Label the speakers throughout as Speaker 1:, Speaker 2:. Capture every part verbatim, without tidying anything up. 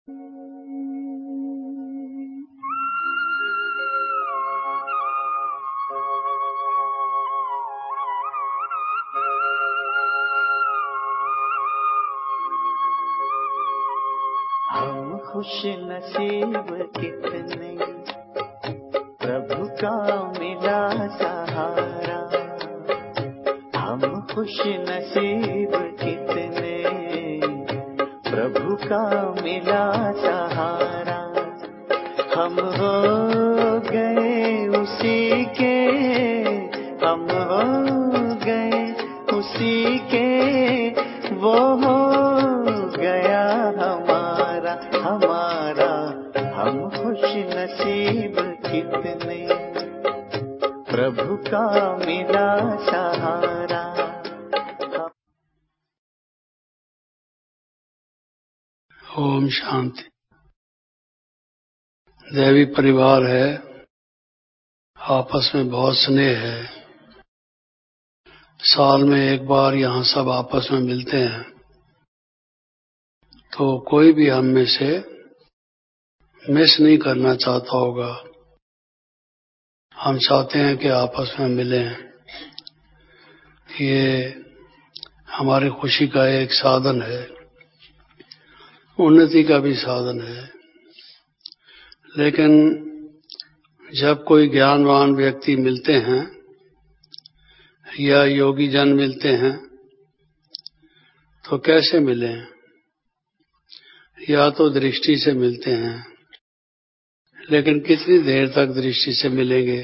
Speaker 1: हम खुश नसीब कितने प्रभु का मिला सहारा। हम खुश नसीब कितने प्रभु का मिला सहारा। हम हो गए उसी के, हम हो गए उसी के, वो हो गया हमारा हमारा। हम खुश नसीब कितने प्रभु का मिला सहारा।
Speaker 2: ओम शांति। दैवी परिवार है, आपस में बहुत स्नेह है। साल में एक बार यहाँ सब आपस में मिलते हैं, तो कोई भी हम में से मिस नहीं करना चाहता होगा। हम चाहते हैं कि आपस में मिलें। ये हमारी खुशी का एक साधन है, उन्नति का भी साधन है। लेकिन जब कोई ज्ञानवान व्यक्ति मिलते हैं या योगी जन मिलते हैं तो कैसे मिलें? या तो दृष्टि से मिलते हैं, लेकिन कितनी देर तक दृष्टि से मिलेंगे?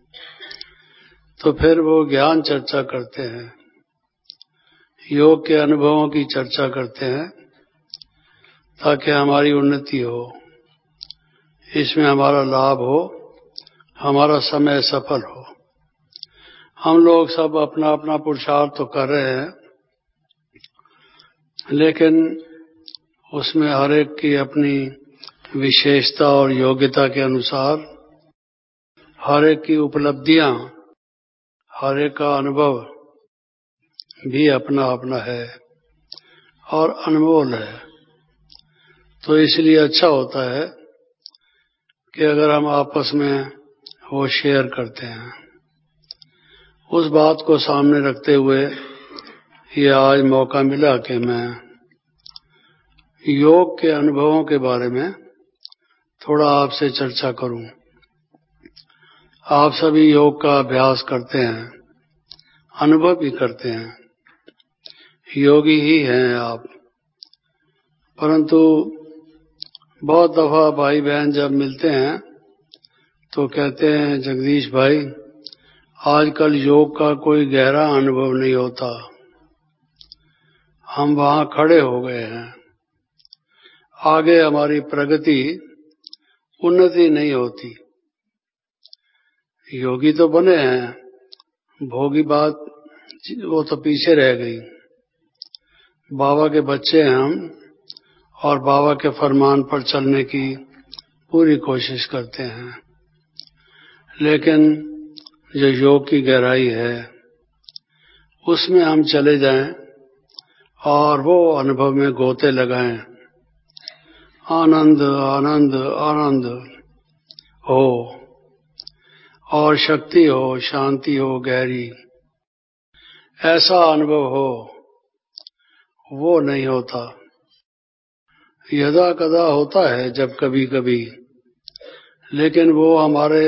Speaker 2: तो फिर वो ज्ञान चर्चा करते हैं, योग के अनुभवों की चर्चा करते हैं ताकि हमारी उन्नति हो, इसमें हमारा लाभ हो, हमारा समय सफल हो। हम लोग सब अपना अपना पुरुषार्थ तो कर रहे हैं, लेकिन उसमें हर एक की अपनी विशेषता और योग्यता के अनुसार हर एक की उपलब्धियां, हर एक का अनुभव भी अपना अपना है और अनमोल है। तो इसलिए अच्छा होता है कि अगर हम आपस में वो शेयर करते हैं। उस बात को सामने रखते हुए ये आज मौका मिला कि मैं योग के अनुभवों के बारे में थोड़ा आपसे चर्चा करूं। आप सभी योग का अभ्यास करते हैं, अनुभव भी करते हैं, योगी ही हैं आप। परंतु बहुत दफा भाई बहन जब मिलते हैं तो कहते हैं, जगदीश भाई आजकल योग का कोई गहरा अनुभव नहीं होता, हम वहां खड़े हो गए हैं, आगे हमारी प्रगति उन्नति नहीं होती। योगी तो बने हैं, भोगी बात वो तो पीछे रह गई। बाबा के बच्चे हैं हम और बाबा के फरमान पर चलने की पूरी कोशिश करते हैं। लेकिन जो योग की गहराई है उसमें हम चले जाएं और वो अनुभव में गोते लगाएं, आनंद आनंद आनंद हो और शक्ति हो, शांति हो गहरी, ऐसा अनुभव हो, वो नहीं होता। यदा कदा होता है जब कभी कभी, लेकिन वो हमारे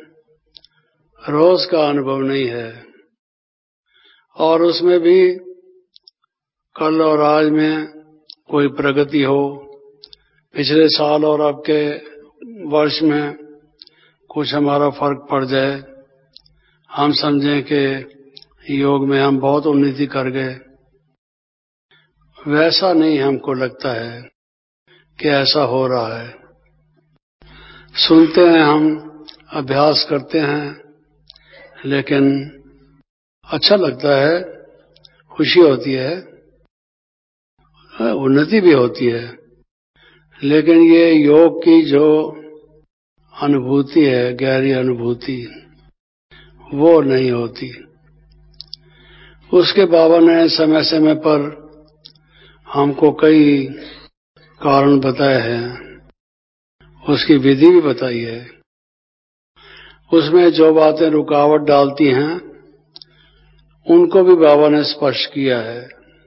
Speaker 2: रोज का अनुभव नहीं है। और उसमें भी कल और आज में कोई प्रगति हो, पिछले साल और अब के वर्ष में कुछ हमारा फर्क पड़ जाए, हम समझें कि योग में हम बहुत उन्नति कर गए, वैसा नहीं हमको लगता है कि ऐसा हो रहा है। सुनते हैं हम, अभ्यास करते हैं, लेकिन अच्छा लगता है, खुशी होती है, उन्नति भी होती है। लेकिन ये योग की जो अनुभूति है, गहरी अनुभूति, वो नहीं होती। उसके बाबा ने समय समय पर हमको कई कारण बताए हैं, उसकी विधि भी बताई है। उसमें जो बातें रुकावट डालती हैं उनको भी बाबा ने स्पष्ट किया है।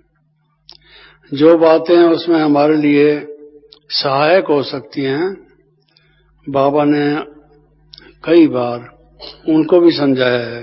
Speaker 2: जो बातें उसमें हमारे लिए सहायक हो सकती हैं, बाबा ने कई बार उनको भी समझाया है।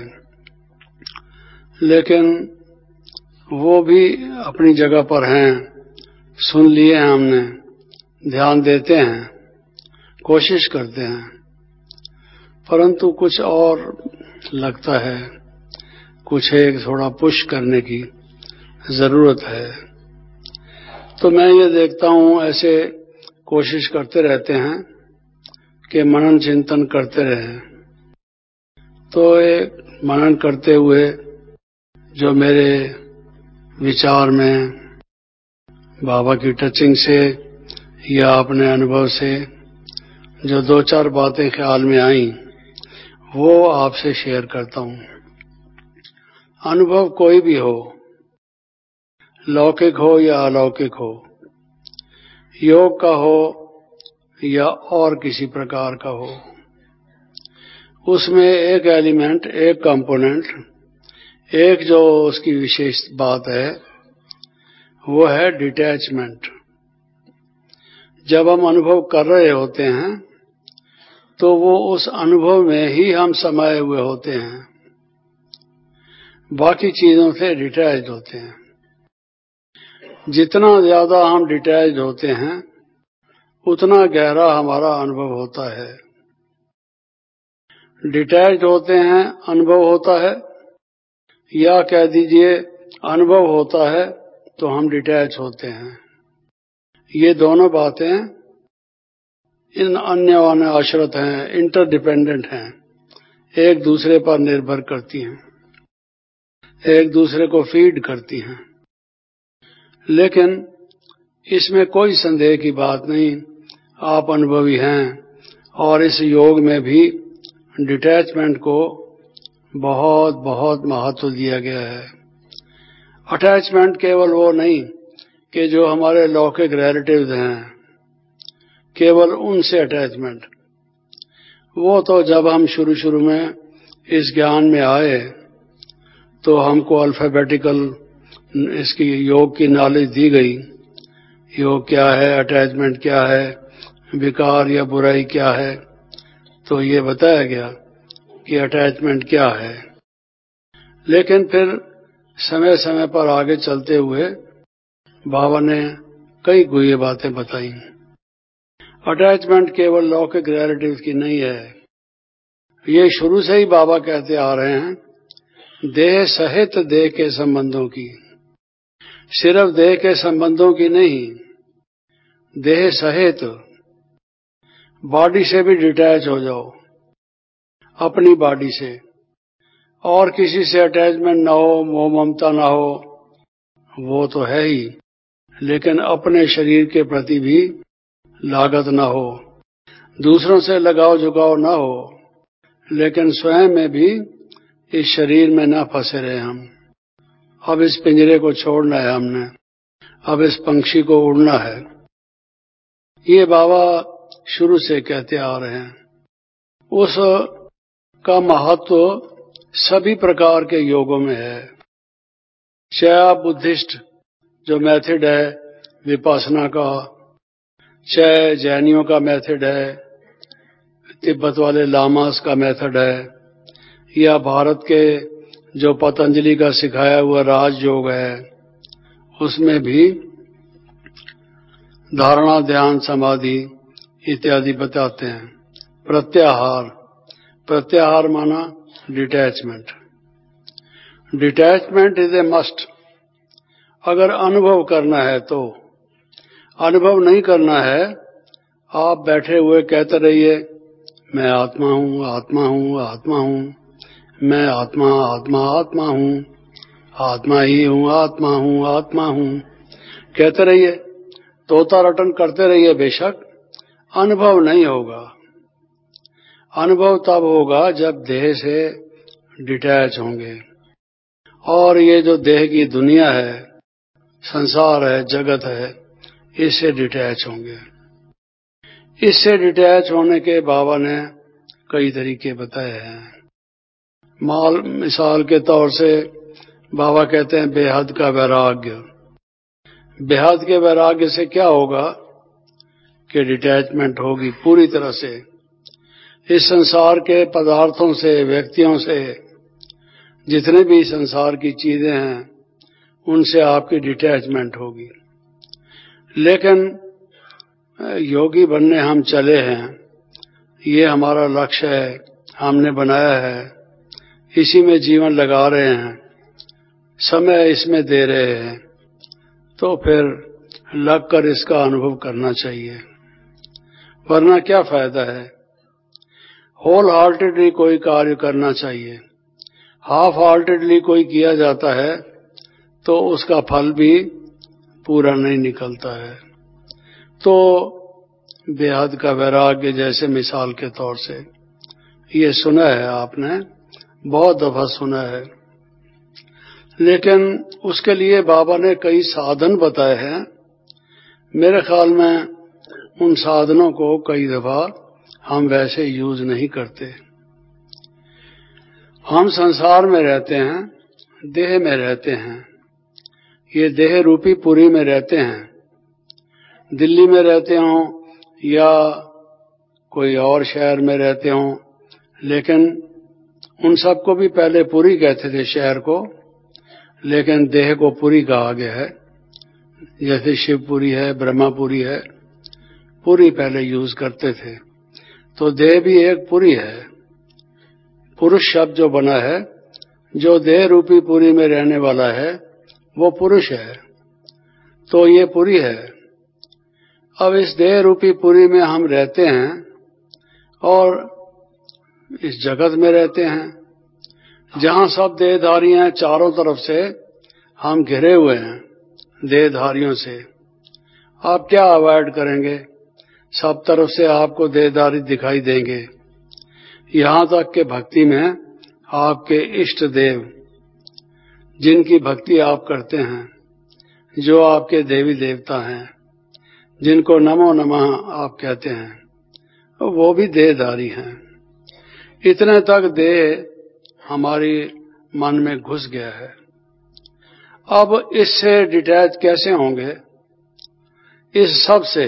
Speaker 2: लेकिन वो भी अपनी जगह पर हैं, सुन लिए हैं हमने, ध्यान देते हैं, कोशिश करते हैं, परंतु कुछ और लगता है, कुछ एक थोड़ा पुश करने की जरूरत है। तो मैं ये देखता हूं, ऐसे कोशिश करते रहते हैं कि मनन चिंतन करते रहें। तो एक मनन करते हुए जो मेरे विचार में बाबा की टचिंग से या अपने अनुभव से जो दो चार बातें ख्याल में आईं, वो आपसे शेयर करता हूं। अनुभव कोई भी हो, लौकिक हो या अलौकिक हो, योग का हो या और किसी प्रकार का हो, उसमें एक एलिमेंट, एक कंपोनेंट, एक जो उसकी विशेष बात है वो है डिटैचमेंट। जब हम अनुभव कर रहे होते हैं तो वो उस अनुभव में ही हम समाये हुए होते हैं, बाकी चीजों से डिटैच्ड होते हैं। जितना ज्यादा हम डिटैच्ड होते हैं उतना गहरा हमारा अनुभव होता है। डिटैच्ड होते हैं, अनुभव होता है, या कह दीजिए अनुभव होता है तो हम डिटैच होते हैं। ये दोनों बातें इन अन्य आश्रित हैं, इंटरडिपेंडेंट हैं, एक दूसरे पर निर्भर करती हैं, एक दूसरे को फीड करती हैं। लेकिन इसमें कोई संदेह की बात नहीं, आप अनुभवी हैं और इस योग में भी डिटैचमेंट को बहुत बहुत महत्व दिया गया है। अटैचमेंट केवल वो नहीं कि जो हमारे लौकिक रिलेटिव्स हैं, केवल उनसे अटैचमेंट, वो तो जब हम शुरू शुरू में इस ज्ञान में आए तो हमको अल्फाबेटिकल इसकी योग की नॉलेज दी गई। योग क्या है, अटैचमेंट क्या है, विकार या बुराई क्या है, तो ये बताया गया कि अटैचमेंट क्या है। लेकिन फिर समय समय पर आगे चलते हुए बाबा ने कई गुह्य बातें बताई। अटैचमेंट केवल लौकिक रिलेटिव्स की नहीं है, ये शुरू से ही बाबा कहते आ रहे हैं, देह सहित देह के संबंधों की, सिर्फ देह के संबंधों की नहीं, देह सहित, बॉडी से भी डिटैच हो जाओ, अपनी बॉडी से, और किसी से अटैचमेंट ना हो, मोह ममता ना हो, वो तो है ही, लेकिन अपने शरीर के प्रति भी लागत ना हो, दूसरों से लगाव झुकाव ना हो, लेकिन स्वयं में भी इस शरीर में ना फंसे रहे हम। अब इस पिंजरे को छोड़ना है हमने, अब इस पंछी को उड़ना है। ये बाबा शुरू से कहते आ रहे हैं। उस का महत्व सभी प्रकार के योगों में है, चाहे आप बुद्धिस्ट जो मेथड है विपासना का, चाहे जैनियों का मेथड है, तिब्बत वाले लामास का मेथड है, या भारत के जो पतंजलि का सिखाया हुआ राज योग है, उसमें भी धारणा, ध्यान, समाधि इत्यादि बताते हैं। प्रत्याहार, प्रत्याहार माना detachment. Detachment is a must. अगर अनुभव करना है तो, अनुभव नहीं करना है, आप बैठे हुए कहते रहिए मैं आत्मा हूं, आत्मा हूं, आत्मा हूं, मैं आत्मा आत्मा आत्मा हूं, आत्मा ही हूं, आत्मा हूं, आत्मा हूं, कहते रहिए, तोता रटन करते रहिए, बेशक अनुभव नहीं होगा। अनुभव तब होगा जब देह से डिटैच होंगे। और ये जो देह की दुनिया है, संसार है, जगत है, इससे डिटैच होंगे। इससे डिटैच होने के बाबा ने कई तरीके बताए हैं। माल मिसाल के तौर से बाबा कहते हैं बेहद का वैराग्य। बेहद के वैराग्य से क्या होगा कि डिटैचमेंट होगी पूरी तरह से इस संसार के पदार्थों से, व्यक्तियों से, जितने भी संसार की चीजें हैं उनसे आपकी डिटैचमेंट होगी। लेकिन योगी बनने हम चले हैं, ये हमारा लक्ष्य है, हमने बनाया है, इसी में जीवन लगा रहे हैं, समय इसमें दे रहे हैं, तो फिर लगकर इसका अनुभव करना चाहिए, वरना क्या फायदा है। होल हार्टेडली कोई कार्य करना चाहिए। हाफ हार्टेडली कोई किया जाता है तो उसका फल भी पूरा नहीं निकलता है। तो बेहद का वैराग्य जैसे मिसाल के तौर से ये सुना है आपने, बहुत दफा सुना है, लेकिन उसके लिए बाबा ने कई साधन बताए हैं। मेरे ख्याल में उन साधनों को कई दफा हम वैसे यूज नहीं करते। हम संसार में रहते हैं, देह में रहते हैं, ये देह रूपी पुरी में रहते हैं। दिल्ली में रहते हों या कोई और शहर में रहते हों, लेकिन उन सबको भी पहले पुरी कहते थे शहर को, लेकिन देह को पुरी कहा गया है। जैसे शिवपुरी है, ब्रह्मापुरी है, पुरी पहले यूज करते थे। तो देह भी एक पुरी है। पुरुष शब्द जो बना है, जो देह रूपी पुरी में रहने वाला है वो पुरुष है, तो ये पुरी है। अब इस देह रूपी पुरी में हम रहते हैं और इस जगत में रहते हैं जहां सब देहधारी हैं। चारों तरफ से हम घिरे हुए हैं देहधारियों से। आप क्या अवॉइड करेंगे? सब तरफ से आपको देहधारी दिखाई देंगे, यहां तक कि भक्ति में आपके इष्ट देव, जिनकी भक्ति आप करते हैं, जो आपके देवी देवता हैं, जिनको नमो नमः आप कहते हैं, वो भी देहधारी हैं। इतने तक देह हमारी मन में घुस गया है। अब इससे डिटैच कैसे होंगे? इस सब से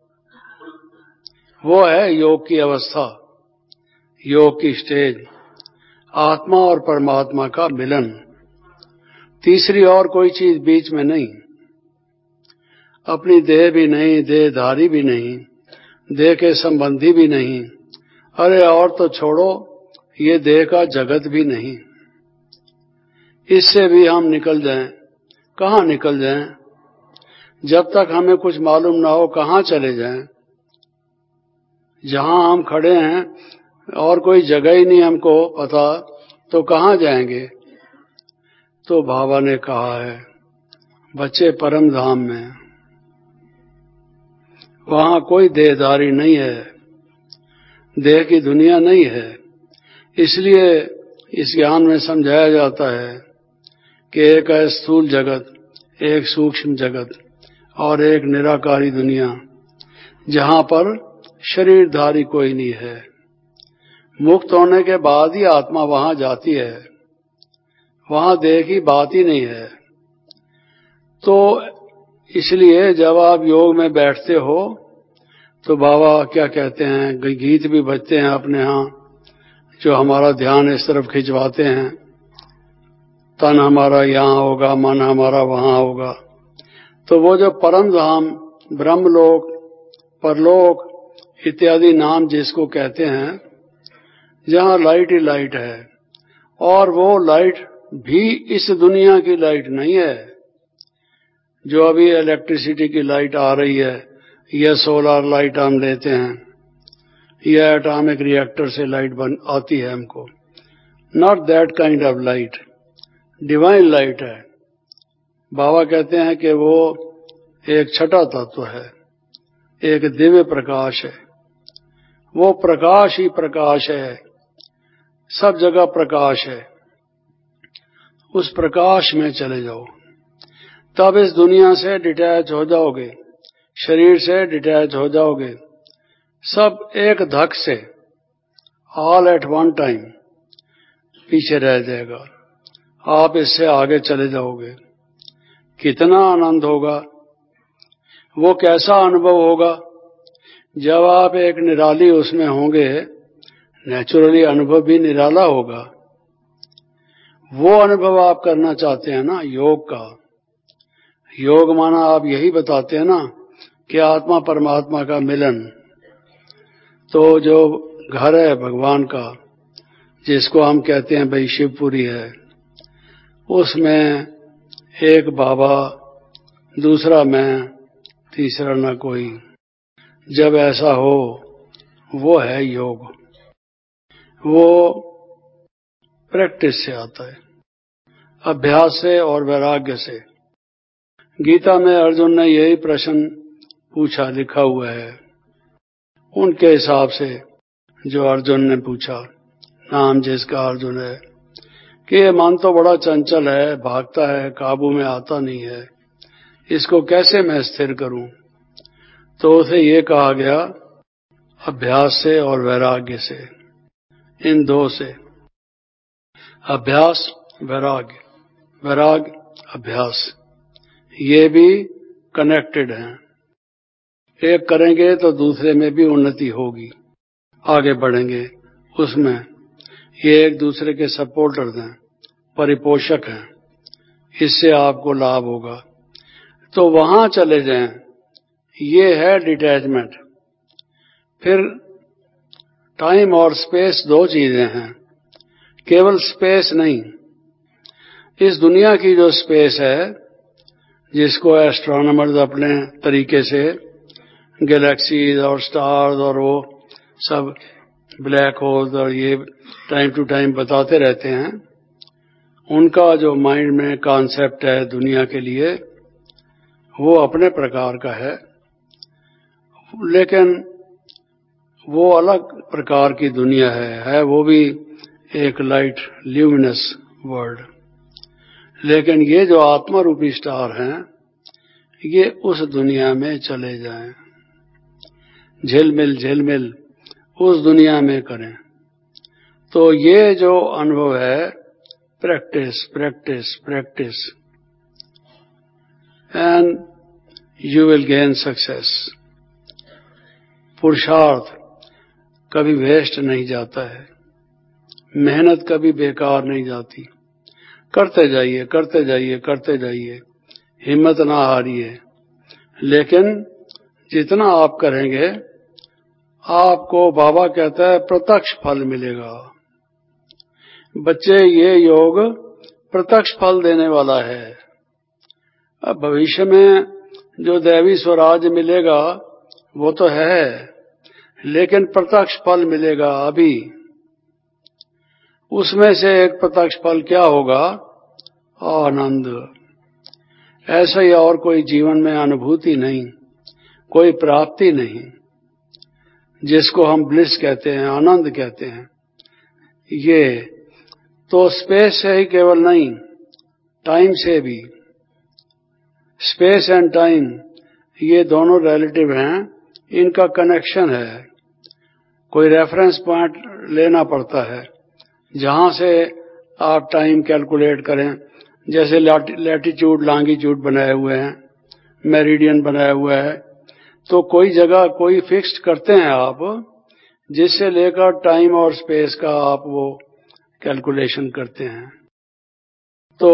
Speaker 2: वो है योग की अवस्था, योग की स्टेज, आत्मा और परमात्मा का मिलन। तीसरी और कोई चीज बीच में नहीं, अपनी देह भी नहीं, देहधारी भी नहीं, देह के संबंधी भी नहीं, अरे और तो छोड़ो, ये देह का जगत भी नहीं। इससे भी हम निकल जाएं। कहाँ निकल जाएं? जब तक हमें कुछ मालूम ना हो कहाँ चले जाएं? जहां हम खड़े हैं और कोई जगह ही नहीं हमको पता, तो कहाँ जाएंगे? तो बाबा ने कहा है, बच्चे परम धाम में, वहां कोई देहधारी नहीं है, देह की दुनिया नहीं है। इसलिए इस ज्ञान में समझाया जाता है कि एक है स्थूल जगत, एक सूक्ष्म जगत और एक निराकारी दुनिया, जहां पर शरीरधारी कोई नहीं है। मुक्त होने के बाद ही आत्मा वहां जाती है, वहां देह की बात ही नहीं है। तो इसलिए जब आप योग में बैठते हो तो बाबा क्या कहते हैं, गीत भी बजते हैं अपने यहाँ, जो हमारा ध्यान इस तरफ खिंचवाते हैं, तन हमारा यहाँ होगा, मन हमारा वहां होगा। तो वो जो परम धाम, ब्रह्मलोक, परलोक इत्यादि नाम जिसको कहते हैं, जहां लाइट ही लाइट है, और वो लाइट भी इस दुनिया की लाइट नहीं है। जो अभी इलेक्ट्रिसिटी की लाइट आ रही है, या सोलर लाइट हम लेते हैं, या एटॉमिक रिएक्टर से लाइट बन आती है हमको, not that kind of light, divine light है। बाबा कहते हैं कि वो एक छठा तत्व है, एक दिव्य प्रकाश है। वो प्रकाश ही प्रकाश है, सब जगह प्रकाश है। उस प्रकाश में चले जाओ, तब इस दुनिया से डिटैच हो जाओगे, शरीर से डिटैच हो जाओगे, सब एक धक से, ऑल एट वन टाइम पीछे रह जाएगा, आप इससे आगे चले जाओगे। कितना आनंद होगा, वो कैसा अनुभव होगा जब आप एक निराली उसमें होंगे। नेचुरली अनुभव भी निराला होगा। वो अनुभव आप करना चाहते हैं ना योग का। योग माना आप यही बताते हैं ना कि आत्मा परमात्मा का मिलन। तो जो घर है भगवान का, जिसको हम कहते हैं भाई शिवपुरी है, उसमें एक बाबा, दूसरा मैं, तीसरा न कोई। जब ऐसा हो, वो है योग। वो प्रैक्टिस से आता है, अभ्यास से और वैराग्य से। गीता में अर्जुन ने यही प्रश्न पूछा, लिखा हुआ है उनके हिसाब से जो अर्जुन ने पूछा, नाम जिसका अर्जुन है, कि ये मन तो बड़ा चंचल है, भागता है, काबू में आता नहीं है, इसको कैसे मैं स्थिर करूं। तो उसे ये कहा गया अभ्यास से और वैराग्य से, इन दो से। अभ्यास वैराग्य, वैराग्य अभ्यास, ये भी कनेक्टेड हैं। एक करेंगे तो दूसरे में भी उन्नति होगी, आगे बढ़ेंगे उसमें। ये एक दूसरे के सपोर्टर्स हैं, परिपोषक हैं, इससे आपको लाभ होगा। तो वहां चले जाएं, ये है डिटैचमेंट। फिर टाइम और स्पेस दो चीजें हैं, केवल स्पेस नहीं। इस दुनिया की जो स्पेस है, जिसको एस्ट्रोनॉमर्स अपने तरीके से गैलेक्सीज और स्टार्स और वो सब ब्लैक होल्स और ये टाइम टू टाइम बताते रहते हैं, उनका जो माइंड में कॉन्सेप्ट है दुनिया के लिए, वो अपने प्रकार का है, लेकिन वो अलग प्रकार की दुनिया है है वो भी एक लाइट ल्यूमिनस वर्ल्ड। लेकिन ये जो आत्मा रूपी स्टार हैं, ये उस दुनिया में चले जाएं, झिलमिल झिलमिल उस दुनिया में करें। तो ये जो अनुभव है, practice practice practice, and you will gain success. पुरुषार्थ कभी वेस्ट नहीं जाता है, मेहनत कभी बेकार नहीं जाती। करते जाइए करते जाइए करते जाइए, हिम्मत ना हारिए। लेकिन जितना आप करेंगे, आपको बाबा कहता है प्रत्यक्ष फल मिलेगा। बच्चे, ये योग प्रत्यक्ष फल देने वाला है। अब भविष्य में जो दैवी स्वराज मिलेगा वो तो है, लेकिन प्रत्यक्ष फल मिलेगा अभी। उसमें से एक प्रत्यक्ष फल क्या होगा? आनंद। ऐसा ही और कोई जीवन में अनुभूति नहीं, कोई प्राप्ति नहीं, जिसको हम ब्लिस कहते हैं, आनंद कहते हैं। ये तो स्पेस से ही केवल नहीं, टाइम से भी। स्पेस एंड टाइम ये दोनों रिलेटिव हैं, इनका कनेक्शन है। कोई रेफरेंस पॉइंट लेना पड़ता है जहां से आप टाइम कैलकुलेट करें। जैसे लैटिट्यूड लॉन्गिट्यूड बनाए हुए हैं, मेरिडियन बनाया हुआ है, तो कोई जगह कोई फिक्स्ड करते हैं आप, जिससे लेकर टाइम और स्पेस का आप वो कैलकुलेशन करते हैं। तो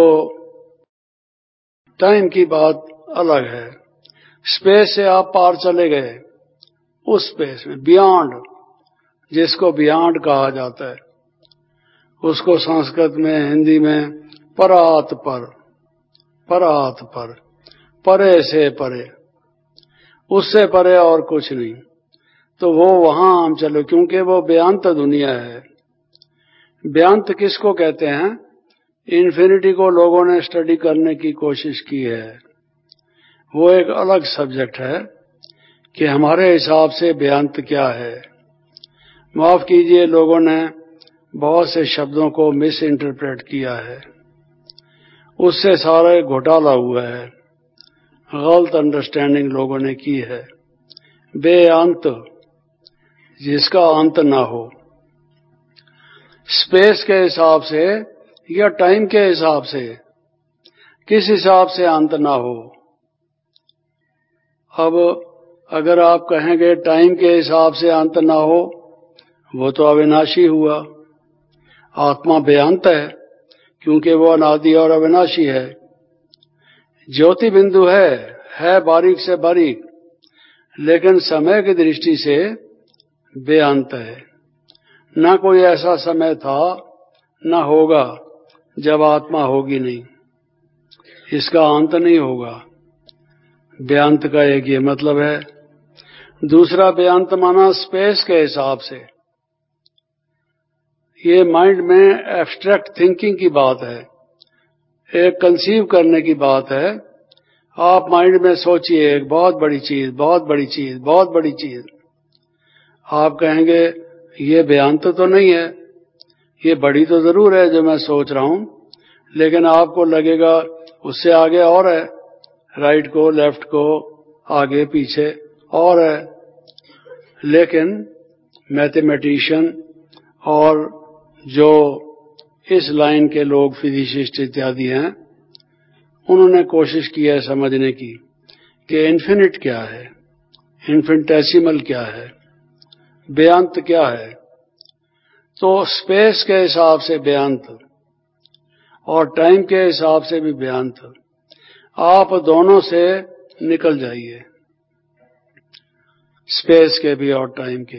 Speaker 2: टाइम की बात अलग है, स्पेस से आप पार चले गए, उस स्पेस में बियॉन्ड, जिसको बियॉन्ड कहा जाता है, उसको संस्कृत में, हिंदी में परात पर, परात पर, परे से परे, उससे परे और कुछ नहीं। तो वो वहां हम चलो, क्योंकि वो बेअंत दुनिया है। बेअंत किसको कहते हैं? इन्फिनिटी को लोगों ने स्टडी करने की कोशिश की है। वो एक अलग सब्जेक्ट है कि हमारे हिसाब से बेअंत क्या है। माफ कीजिए, लोगों ने बहुत से शब्दों को मिस इंटरप्रेट किया है, उससे सारा घोटाला हुआ है। गलत अंडरस्टैंडिंग लोगों ने की है। बेअंत, जिसका अंत ना हो, स्पेस के हिसाब से या टाइम के हिसाब से, किस हिसाब से अंत ना हो। अब अगर आप कहेंगे टाइम के हिसाब से अंत ना हो, वो तो अविनाशी हुआ। आत्मा बेअंत है क्योंकि वो अनादि और अविनाशी है। ज्योति बिंदु है है बारीक से बारीक, लेकिन समय की दृष्टि से बेअंत है। न कोई ऐसा समय था न होगा जब आत्मा होगी नहीं, इसका अंत नहीं होगा। बेअंत का एक ये मतलब है। दूसरा बेअंत माना स्पेस के हिसाब से। ये माइंड में एब्स्ट्रैक्ट थिंकिंग की बात है, एक कंसीव करने की बात है। आप माइंड में सोचिए एक बहुत बड़ी चीज, बहुत बड़ी चीज, बहुत बड़ी चीज। आप कहेंगे ये बेअंत तो नहीं है, ये बड़ी तो जरूर है जो मैं सोच रहा हूं, लेकिन आपको लगेगा उससे आगे और है, राइट को, लेफ्ट को, आगे पीछे और है। लेकिन मैथमेटिशियन और जो इस लाइन के लोग, फिजिसिस्ट इत्यादि हैं, उन्होंने कोशिश की है समझने की कि इन्फिनिट क्या है, इन्फिनिटेसिमल क्या है, बेअंत क्या है। तो स्पेस के हिसाब से बेअंत और टाइम के हिसाब से भी बेअंत। आप दोनों से निकल जाइए, स्पेस के भी और टाइम के।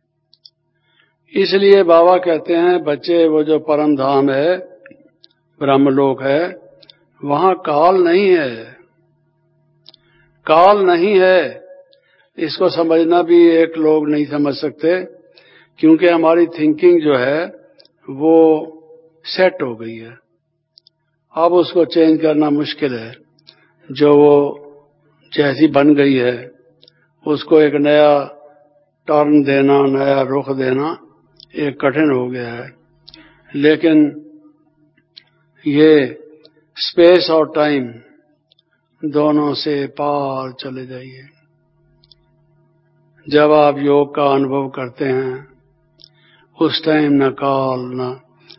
Speaker 2: इसलिए बाबा कहते हैं बच्चे, वो जो परम धाम है, ब्रह्मलोक है, वहां काल नहीं है। काल नहीं है, इसको समझना भी एक लोग नहीं समझ सकते, क्योंकि हमारी थिंकिंग जो है वो सेट हो गई है। अब उसको चेंज करना मुश्किल है। जो वो जैसी बन गई है उसको एक नया टर्न देना, नया रुख देना एक कठिन हो गया है। लेकिन ये स्पेस और टाइम दोनों से पार चले जाइए। जब आप योग का अनुभव करते हैं उस टाइम न काल, न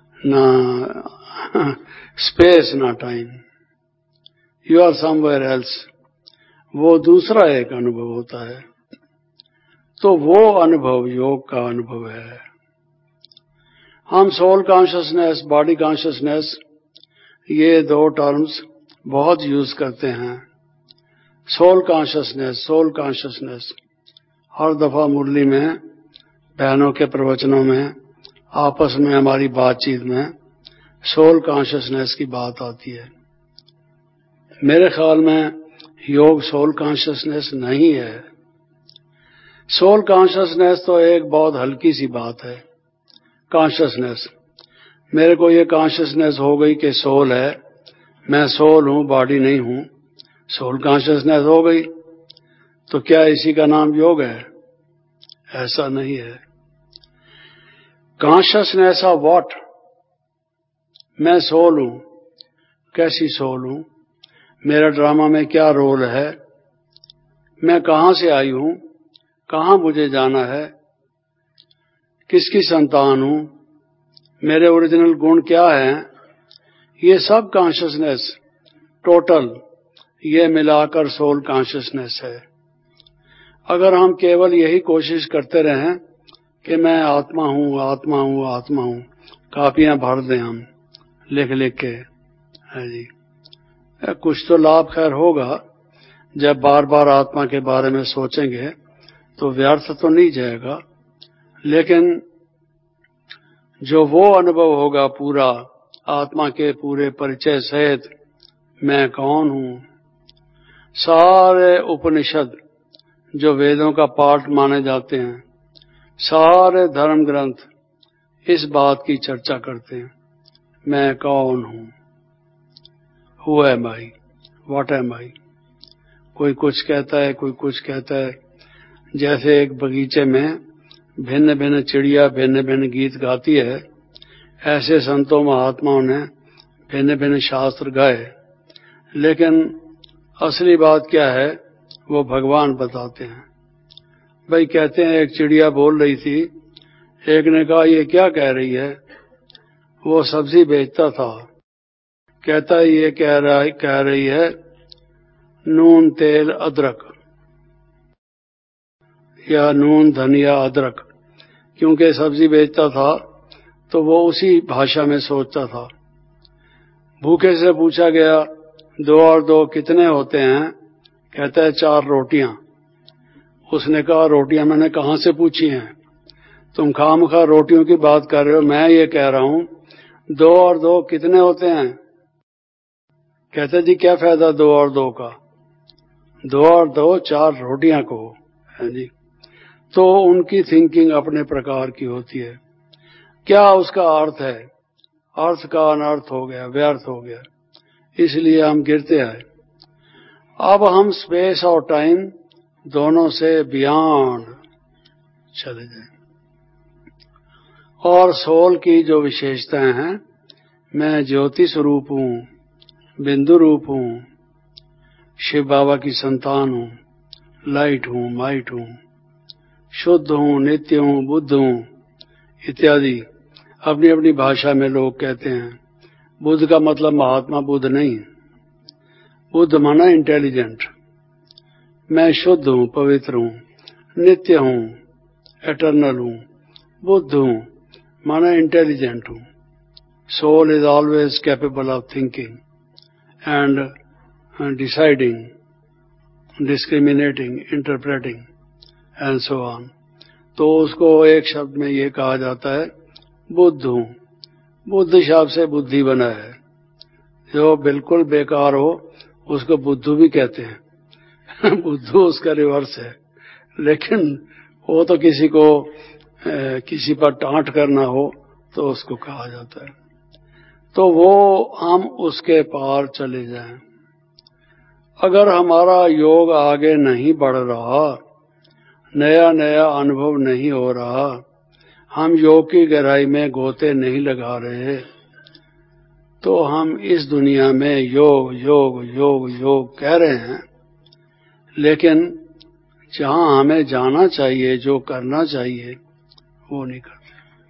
Speaker 2: न स्पेस, न time, you are somewhere else. वो दूसरा एक अनुभव होता है। तो वो अनुभव योग का अनुभव है। हम सोल कॉन्शियसनेस, बॉडी कॉन्शियसनेस, ये दो टर्म्स बहुत यूज करते हैं। सोल कॉन्शियसनेस, सोल कॉन्शियसनेस, हर दफा मुरली में, बहनों के प्रवचनों में, आपस में हमारी बातचीत में सोल कॉन्शियसनेस की बात आती है। मेरे ख्याल में योग सोल कॉन्शियसनेस नहीं है। सोल कॉन्शियसनेस तो एक बहुत हल्की सी बात है। कॉन्शियसनेस, मेरे को ये कॉन्शियसनेस हो गई कि सोल है, मैं सोल हूं, बॉडी नहीं हूं, सोल कॉन्शियसनेस हो गई, तो क्या इसी का नाम योग है? ऐसा नहीं है। Consciousness of what? मैं सोल हूं, कैसी सोल हूं, मेरा ड्रामा में क्या रोल है, मैं कहां से आई हूं, कहां मुझे जाना है, किसकी संतान हूं, मेरे ओरिजिनल गुण क्या हैं, ये सब कॉन्शियसनेस टोटल, ये मिलाकर सोल कॉन्शियसनेस है। अगर हम केवल यही कोशिश करते रहें कि मैं आत्मा हूं, आत्मा हूं, आत्मा हूं, कापियां भर दें हम लिख लिख के, है जी, कुछ तो लाभ खैर होगा। जब बार बार आत्मा के बारे में सोचेंगे तो व्यर्थ तो नहीं जाएगा, लेकिन जो वो अनुभव होगा पूरा आत्मा के पूरे परिचय सहित, मैं कौन हूं, सारे उपनिषद जो वेदों का पाठ माने जाते हैं, सारे धर्म ग्रंथ इस बात की चर्चा करते हैं, मैं कौन हूं, who am I, what am I. कोई कुछ कहता है, कोई कुछ कहता है। जैसे एक बगीचे में भिन्न भिन्न चिड़िया भिन्न भिन्न गीत गाती है, ऐसे संतों महात्माओं ने भिन्न भिन्न शास्त्र गाए, लेकिन असली बात क्या है वो भगवान बताते हैं। भाई कहते हैं एक चिड़िया बोल रही थी, एक ने कहा ये क्या कह रही है? वो सब्जी बेचता था, कहता है ये कह रहा है कह रही है नून तेल अदरक, या नून धनिया अदरक, क्योंकि सब्जी बेचता था तो वो उसी भाषा में सोचता था। भूखे से पूछा गया दो और दो कितने होते हैं? कहता है चार रोटियां। उसने कहा रोटियां मैंने कहां से पूछी हैं? तुम खामखा रोटियों की बात कर रहे हो, मैं ये कह रहा हूं दो और दो कितने होते हैं? कहते जी क्या फायदा दो और दो का, दो और दो चार रोटियां को है जी। तो उनकी थिंकिंग अपने प्रकार की होती है। क्या उसका अर्थ है? अर्थ का अनर्थ हो गया, व्यर्थ हो गया, इसलिए हम गिरते आए। अब हम स्पेस और टाइम दोनों से बियॉन्ड चले जाएं। और सोल की जो विशेषताएं हैं, मैं ज्योति स्वरूप हूं, बिंदु रूप हूं, शिव बाबा की संतान हूं, लाइट हूं, माइट हूं, शुद्ध हूं, नित्य हूं, बुद्ध हूं इत्यादि अपनी अपनी भाषा में लोग कहते हैं। बुद्ध का मतलब महात्मा बुद्ध नहीं, बुद्ध माना इंटेलिजेंट। मैं शुद्ध हूं, पवित्र हूं, नित्य हूं, एटर्नल हूं, बुद्ध हूं माना इंटेलिजेंट हूं। Soul is always capable of thinking and deciding, discriminating, interpreting and so on. तो उसको एक शब्द में ये कहा जाता है बुद्ध हूं। बुद्ध शब्द से बुद्धि बना है, जो बिल्कुल बेकार हो उसको बुद्धू भी कहते हैं बुद्धू उसका रिवर्स है, लेकिन वो तो किसी को ए, किसी पर टांट करना हो तो उसको कहा जाता है। तो वो हम उसके पार चले जाएं। अगर हमारा योग आगे नहीं बढ़ रहा, नया नया अनुभव नहीं हो रहा, हम योग की गहराई में गोते नहीं लगा रहे, तो हम इस दुनिया में योग योग योग योग कह रहे हैं, लेकिन जहां हमें जाना चाहिए, जो करना चाहिए, वो नहीं करते।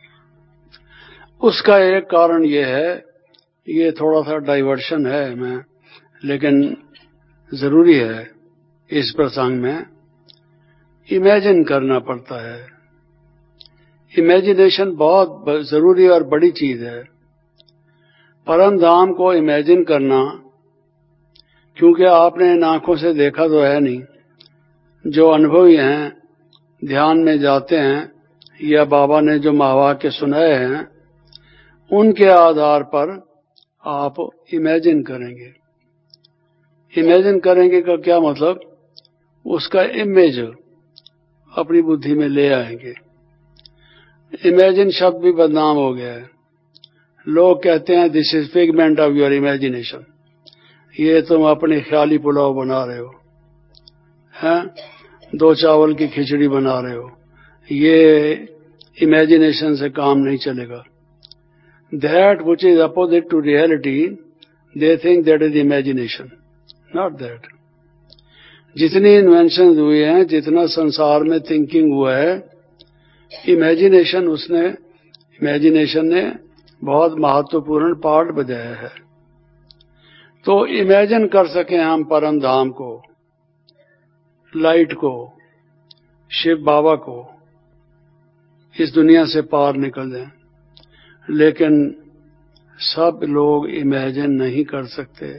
Speaker 2: उसका एक कारण ये है, ये थोड़ा सा डाइवर्शन है मैं, लेकिन जरूरी है इस प्रसंग में, इमेजिन करना पड़ता है। इमेजिनेशन बहुत जरूरी और बड़ी चीज है। परम धाम को इमेजिन करना, क्योंकि आपने इन आंखों से देखा तो है नहीं, जो अनुभवी हैं, ध्यान में जाते हैं, या बाबा ने जो महावाक्य सुनाए हैं, उनके आधार पर आप इमेजिन करेंगे। इमेजिन करेंगे का क्या मतलब? उसका इमेज अपनी बुद्धि में ले आएंगे। इमेजिन शब्द भी बदनाम हो गया है। लोग कहते हैं this is figment of your imagination, ये तुम अपने ख्याली पुलाव बना रहे हो, हैं, दो चावल की खिचड़ी बना रहे हो, ये इमेजिनेशन से काम नहीं चलेगा। That which is opposite to reality, they think that is imagination, not that. जितनी इन्वेंशन हुई हैं, जितना संसार में थिंकिंग हुआ है, इमेजिनेशन उसने इमेजिनेशन ने बहुत महत्वपूर्ण पार्ट बजाया है। तो इमेजिन कर सकें हम परम धाम को, लाइट को, शिव बाबा को, इस दुनिया से पार निकल जाएं। लेकिन सब लोग इमेजिन नहीं कर सकते,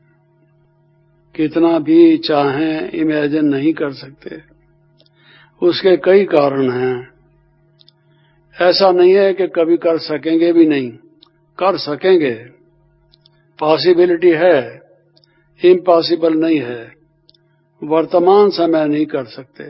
Speaker 2: कितना भी चाहें इमेजिन नहीं कर सकते। उसके कई कारण हैं। ऐसा नहीं है कि कभी कर सकेंगे भी नहीं, कर सकेंगे, पॉसिबिलिटी है, इम्पॉसिबल नहीं है। वर्तमान समय नहीं कर सकते,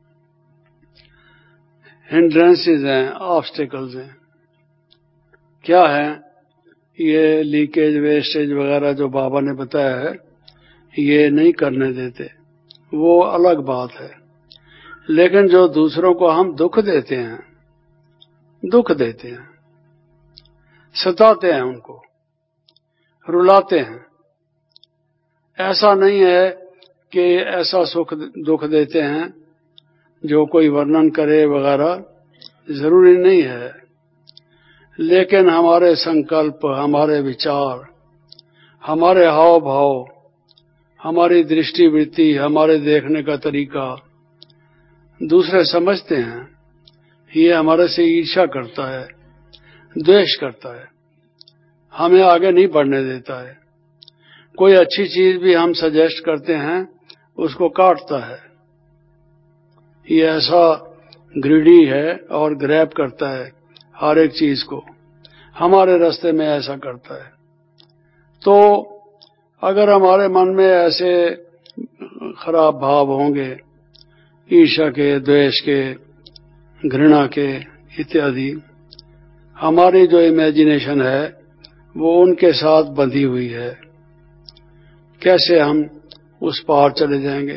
Speaker 2: हिंड्रेंसेस हैं, ऑब्स्टिकल्स हैं। क्या है? ये लीकेज, वेस्टेज वगैरह जो बाबा ने बताया है, ये नहीं करने देते, वो अलग बात है। लेकिन जो दूसरों को हम दुख देते हैं, दुख देते हैं, सताते हैं, उनको रुलाते हैं, ऐसा नहीं है कि ऐसा सुख दुख देते हैं जो कोई वर्णन करे वगैरह, जरूरी नहीं है। लेकिन हमारे संकल्प, हमारे विचार, हमारे हाव भाव, हमारी दृष्टिवृत्ति, हमारे देखने का तरीका दूसरे समझते हैं, ये हमारे से ईर्ष्या करता है, द्वेष करता है, हमें आगे नहीं बढ़ने देता है। कोई अच्छी चीज भी हम सजेस्ट करते हैं, उसको काटता है। ये ऐसा ग्रीडी है और ग्रैब करता है हर एक चीज को, हमारे रास्ते में ऐसा करता है। तो अगर हमारे मन में ऐसे खराब भाव होंगे, ईर्ष्या के, द्वेष के, घृणा के इत्यादि, हमारी जो इमेजिनेशन है वो उनके साथ बंधी हुई है। कैसे हम उस पार चले जाएंगे?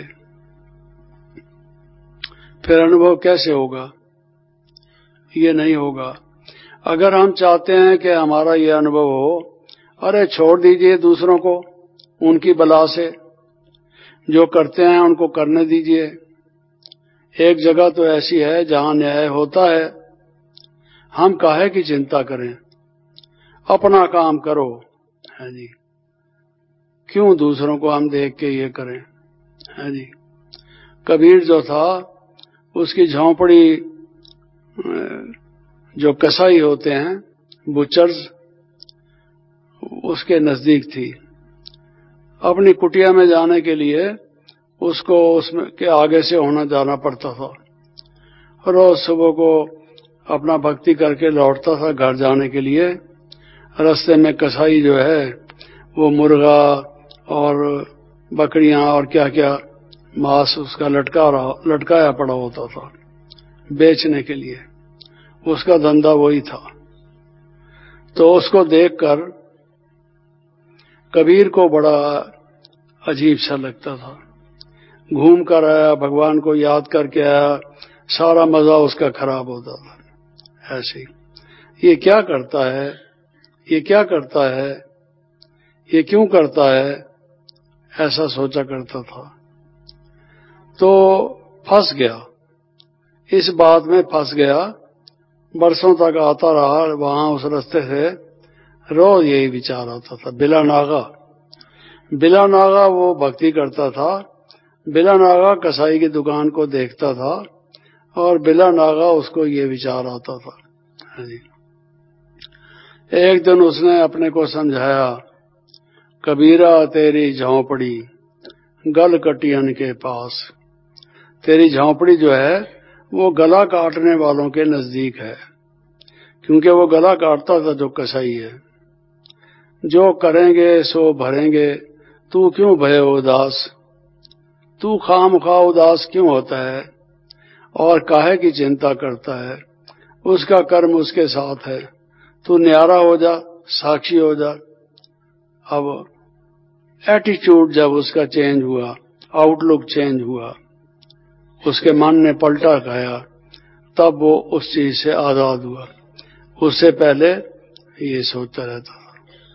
Speaker 2: फिर अनुभव कैसे होगा? ये नहीं होगा। अगर हम चाहते हैं कि हमारा ये अनुभव हो, अरे छोड़ दीजिए दूसरों को, उनकी बला से जो करते हैं उनको करने दीजिए। एक जगह तो ऐसी है जहां न्याय होता है, हम काहे की चिंता करें, अपना काम करो है जी। क्यों दूसरों को हम देख के ये करें है जी। कबीर जो था, उसकी झोंपड़ी जो कसाई होते हैं, बुचर्स, उसके नजदीक थी। अपनी कुटिया में जाने के लिए उसको उसमें के आगे से होना जाना पड़ता था। रोज सुबह को अपना भक्ति करके लौटता था घर जाने के लिए। रास्ते में कसाई जो है वो मुर्गा और बकरियां और क्या क्या मांस उसका लटका रहा लटकाया पड़ा होता था बेचने के लिए। उसका धंधा वही था। तो उसको देखकर कबीर को बड़ा अजीब सा लगता था। घूम कर आया, भगवान को याद करके आया, सारा मजा उसका खराब होता था। ऐसे ही ये क्या करता है, ये क्या करता है, ये क्यों करता है, ऐसा सोचा करता था। तो फंस गया, इस बात में फंस गया। बरसों तक आता रहा वहां, उस रास्ते से रोज यही विचार आता था। बिला नागा बिला नागा वो भक्ति करता था, बिला नागा कसाई की दुकान को देखता था और बिला नागा उसको ये विचार आता था। एक दिन उसने अपने को समझाया, कबीरा तेरी झोंपड़ी गल कटियन के पास। तेरी झोंपड़ी जो है वो गला काटने वालों के नजदीक है, क्योंकि वो गला काटता था जो कसाई है। जो करेंगे सो भरेंगे, तू क्यों भय उदास, तू खामखा उदास क्यों होता है और काहे की चिंता करता है, उसका कर्म उसके साथ है, तू न्यारा हो जा, साक्षी हो जा। अब एटीट्यूड जब उसका चेंज हुआ, आउटलुक चेंज हुआ, उसके मन ने पलटा खाया, तब वो उस चीज से आजाद हुआ। उससे पहले ये सोचता रहता था।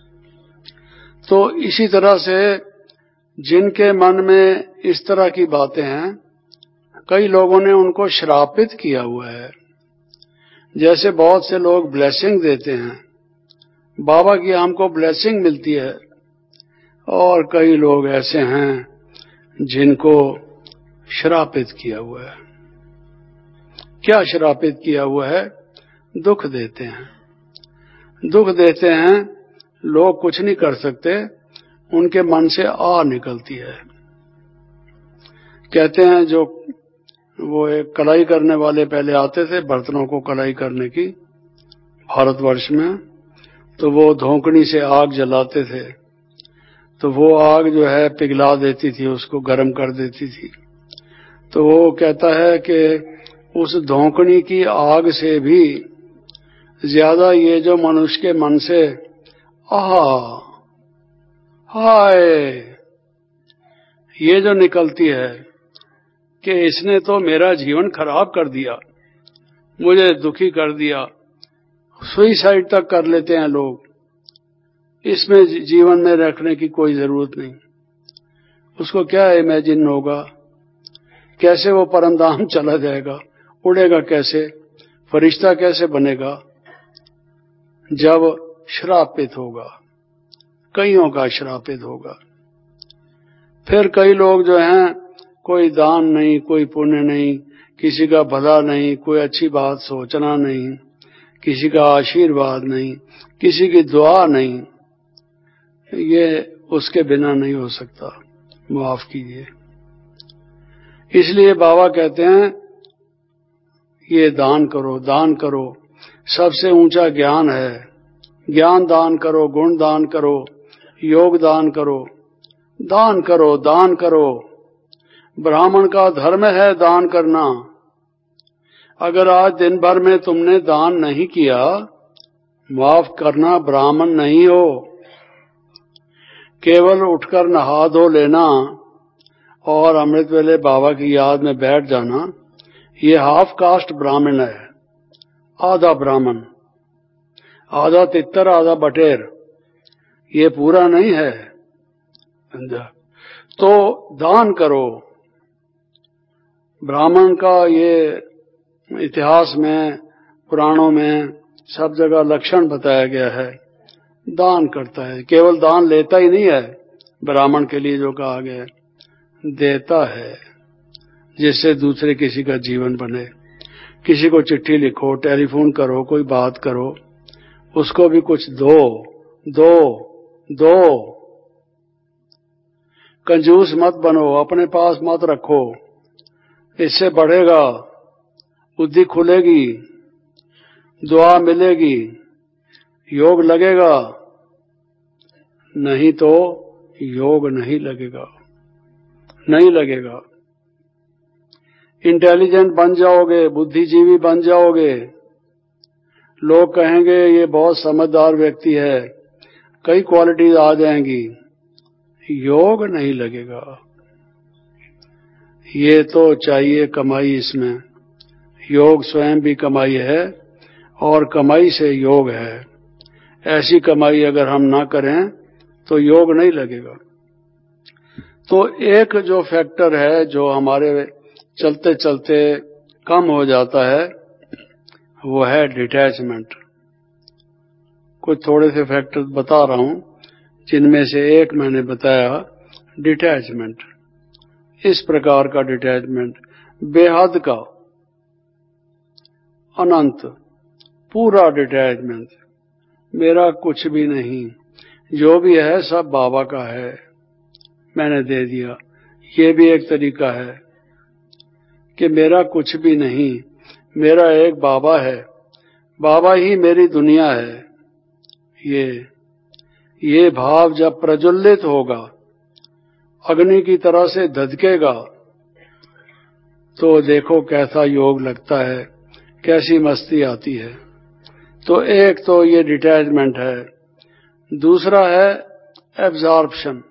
Speaker 2: तो इसी तरह से जिनके मन में इस तरह की बातें हैं, कई लोगों ने उनको श्रापित किया हुआ है। जैसे बहुत से लोग ब्लेसिंग देते हैं, बाबा की हमको ब्लेसिंग मिलती है, और कई लोग ऐसे हैं जिनको श्रापित किया हुआ है। क्या श्रापित किया हुआ है? दुख देते हैं। दुख देते हैं, लोग कुछ नहीं कर सकते, उनके मन से आ निकलती है। कहते हैं जो वो एक कलाई करने वाले पहले आते थे, बर्तनों को कलाई करने की भारतवर्ष में, तो वो धोकनी से आग जलाते थे, तो वो आग जो है पिघला देती थी, उसको गर्म कर देती थी। तो वो कहता है कि उस धोकनी की आग से भी ज्यादा ये जो मनुष्य के मन से आहा हाय ये जो निकलती है कि इसने तो मेरा जीवन खराब कर दिया, मुझे दुखी कर दिया, सुइसाइड तक कर लेते हैं लोग, इसमें जीवन में रखने की कोई जरूरत नहीं। उसको क्या इमेजिन होगा, कैसे वो परमधाम चला जाएगा, उड़ेगा कैसे, फरिश्ता कैसे बनेगा, जब श्रापित होगा, कईयों का श्रापित होगा। फिर कई लोग जो हैं, कोई दान नहीं, कोई पुण्य नहीं, किसी का भला नहीं, कोई अच्छी बात सोचना नहीं, किसी का आशीर्वाद नहीं, किसी की दुआ नहीं, ये उसके बिना नहीं हो सकता। माफ कीजिए। इसलिए बाबा कहते हैं ये दान करो, दान करो, सबसे ऊंचा ज्ञान है। ज्ञान दान करो, गुण दान करो, योग दान करो, दान करो, दान करो। ब्राह्मण का धर्म है दान करना। अगर आज दिन भर में तुमने दान नहीं किया, माफ करना, ब्राह्मण नहीं हो। केवल उठकर नहा धो लेना और अमृत वेले बाबा की याद में बैठ जाना, ये हाफ कास्ट ब्राह्मण है, आधा ब्राह्मण, आधा तितर आधा बटेर, ये पूरा नहीं है। तो दान करो। ब्राह्मण का ये इतिहास में, पुराणों में सब जगह लक्षण बताया गया है, दान करता है। केवल दान लेता ही नहीं है, ब्राह्मण के लिए जो कहा गया है, देता है, जिससे दूसरे किसी का जीवन बने। किसी को चिट्ठी लिखो, टेलीफोन करो, कोई बात करो, उसको भी कुछ दो दो दो। कंजूस मत बनो, अपने पास मत रखो, इससे बढ़ेगा, बुद्धि खुलेगी, दुआ मिलेगी, योग लगेगा। नहीं तो योग नहीं लगेगा, नहीं लगेगा। इंटेलिजेंट बन जाओगे, बुद्धिजीवी बन जाओगे, लोग कहेंगे ये बहुत समझदार व्यक्ति है, कई क्वालिटीज आ जाएंगी, योग नहीं लगेगा। ये तो चाहिए कमाई, इसमें योग स्वयं भी कमाई है और कमाई से योग है। ऐसी कमाई अगर हम ना करें तो योग नहीं लगेगा। तो एक जो फैक्टर है जो हमारे चलते चलते कम हो जाता है, वो है डिटैचमेंट। कुछ थोड़े से फैक्टर बता रहा हूं, जिनमें से एक मैंने बताया डिटैचमेंट। इस प्रकार का डिटैचमेंट, बेहद का, अनंत, पूरा डिटैचमेंट, मेरा कुछ भी नहीं, जो भी है सब बाबा का है, मैंने दे दिया। ये भी एक तरीका है कि मेरा कुछ भी नहीं, मेरा एक बाबा है, बाबा ही मेरी दुनिया है। ये ये भाव जब प्रज्वलित होगा, अग्नि की तरह से धधकेगा, तो देखो कैसा योग लगता है, कैसी मस्ती आती है। तो एक तो ये डिटैचमेंट है। दूसरा है एब्जॉर्प्शन,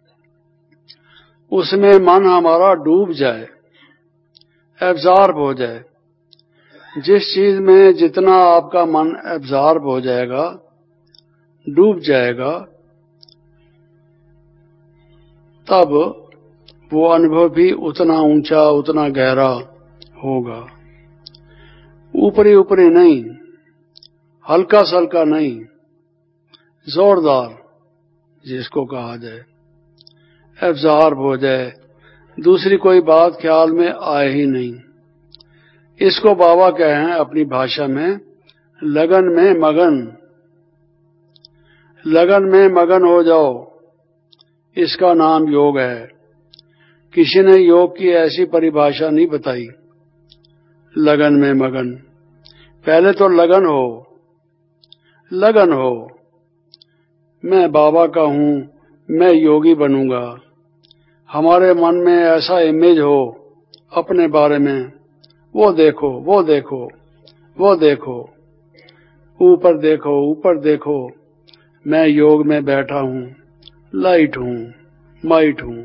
Speaker 2: उसमें मन हमारा डूब जाए, एब्जॉर्ब हो जाए। जिस चीज में जितना आपका मन एब्जॉर्ब हो जाएगा, डूब जाएगा, तब वो अनुभव भी उतना ऊंचा, उतना गहरा होगा। ऊपरी ऊपरी नहीं, हल्का सल्का नहीं, जोरदार जिसको कहा जाए, एब्जॉर्ब हो जाए, दूसरी कोई बात ख्याल में आए ही नहीं। इसको बाबा कहें अपनी भाषा में लगन में मगन। लगन में मगन हो जाओ, इसका नाम योग है। किसी ने योग की ऐसी परिभाषा नहीं बताई, लगन में मगन। पहले तो लगन हो, लगन हो, मैं बाबा का हूं, मैं योगी बनूंगा। हमारे मन में ऐसा इमेज हो अपने बारे में, वो देखो, वो देखो, वो देखो, ऊपर देखो, ऊपर देखो, मैं योग में बैठा हूं, लाइट हूं, माइट हूं,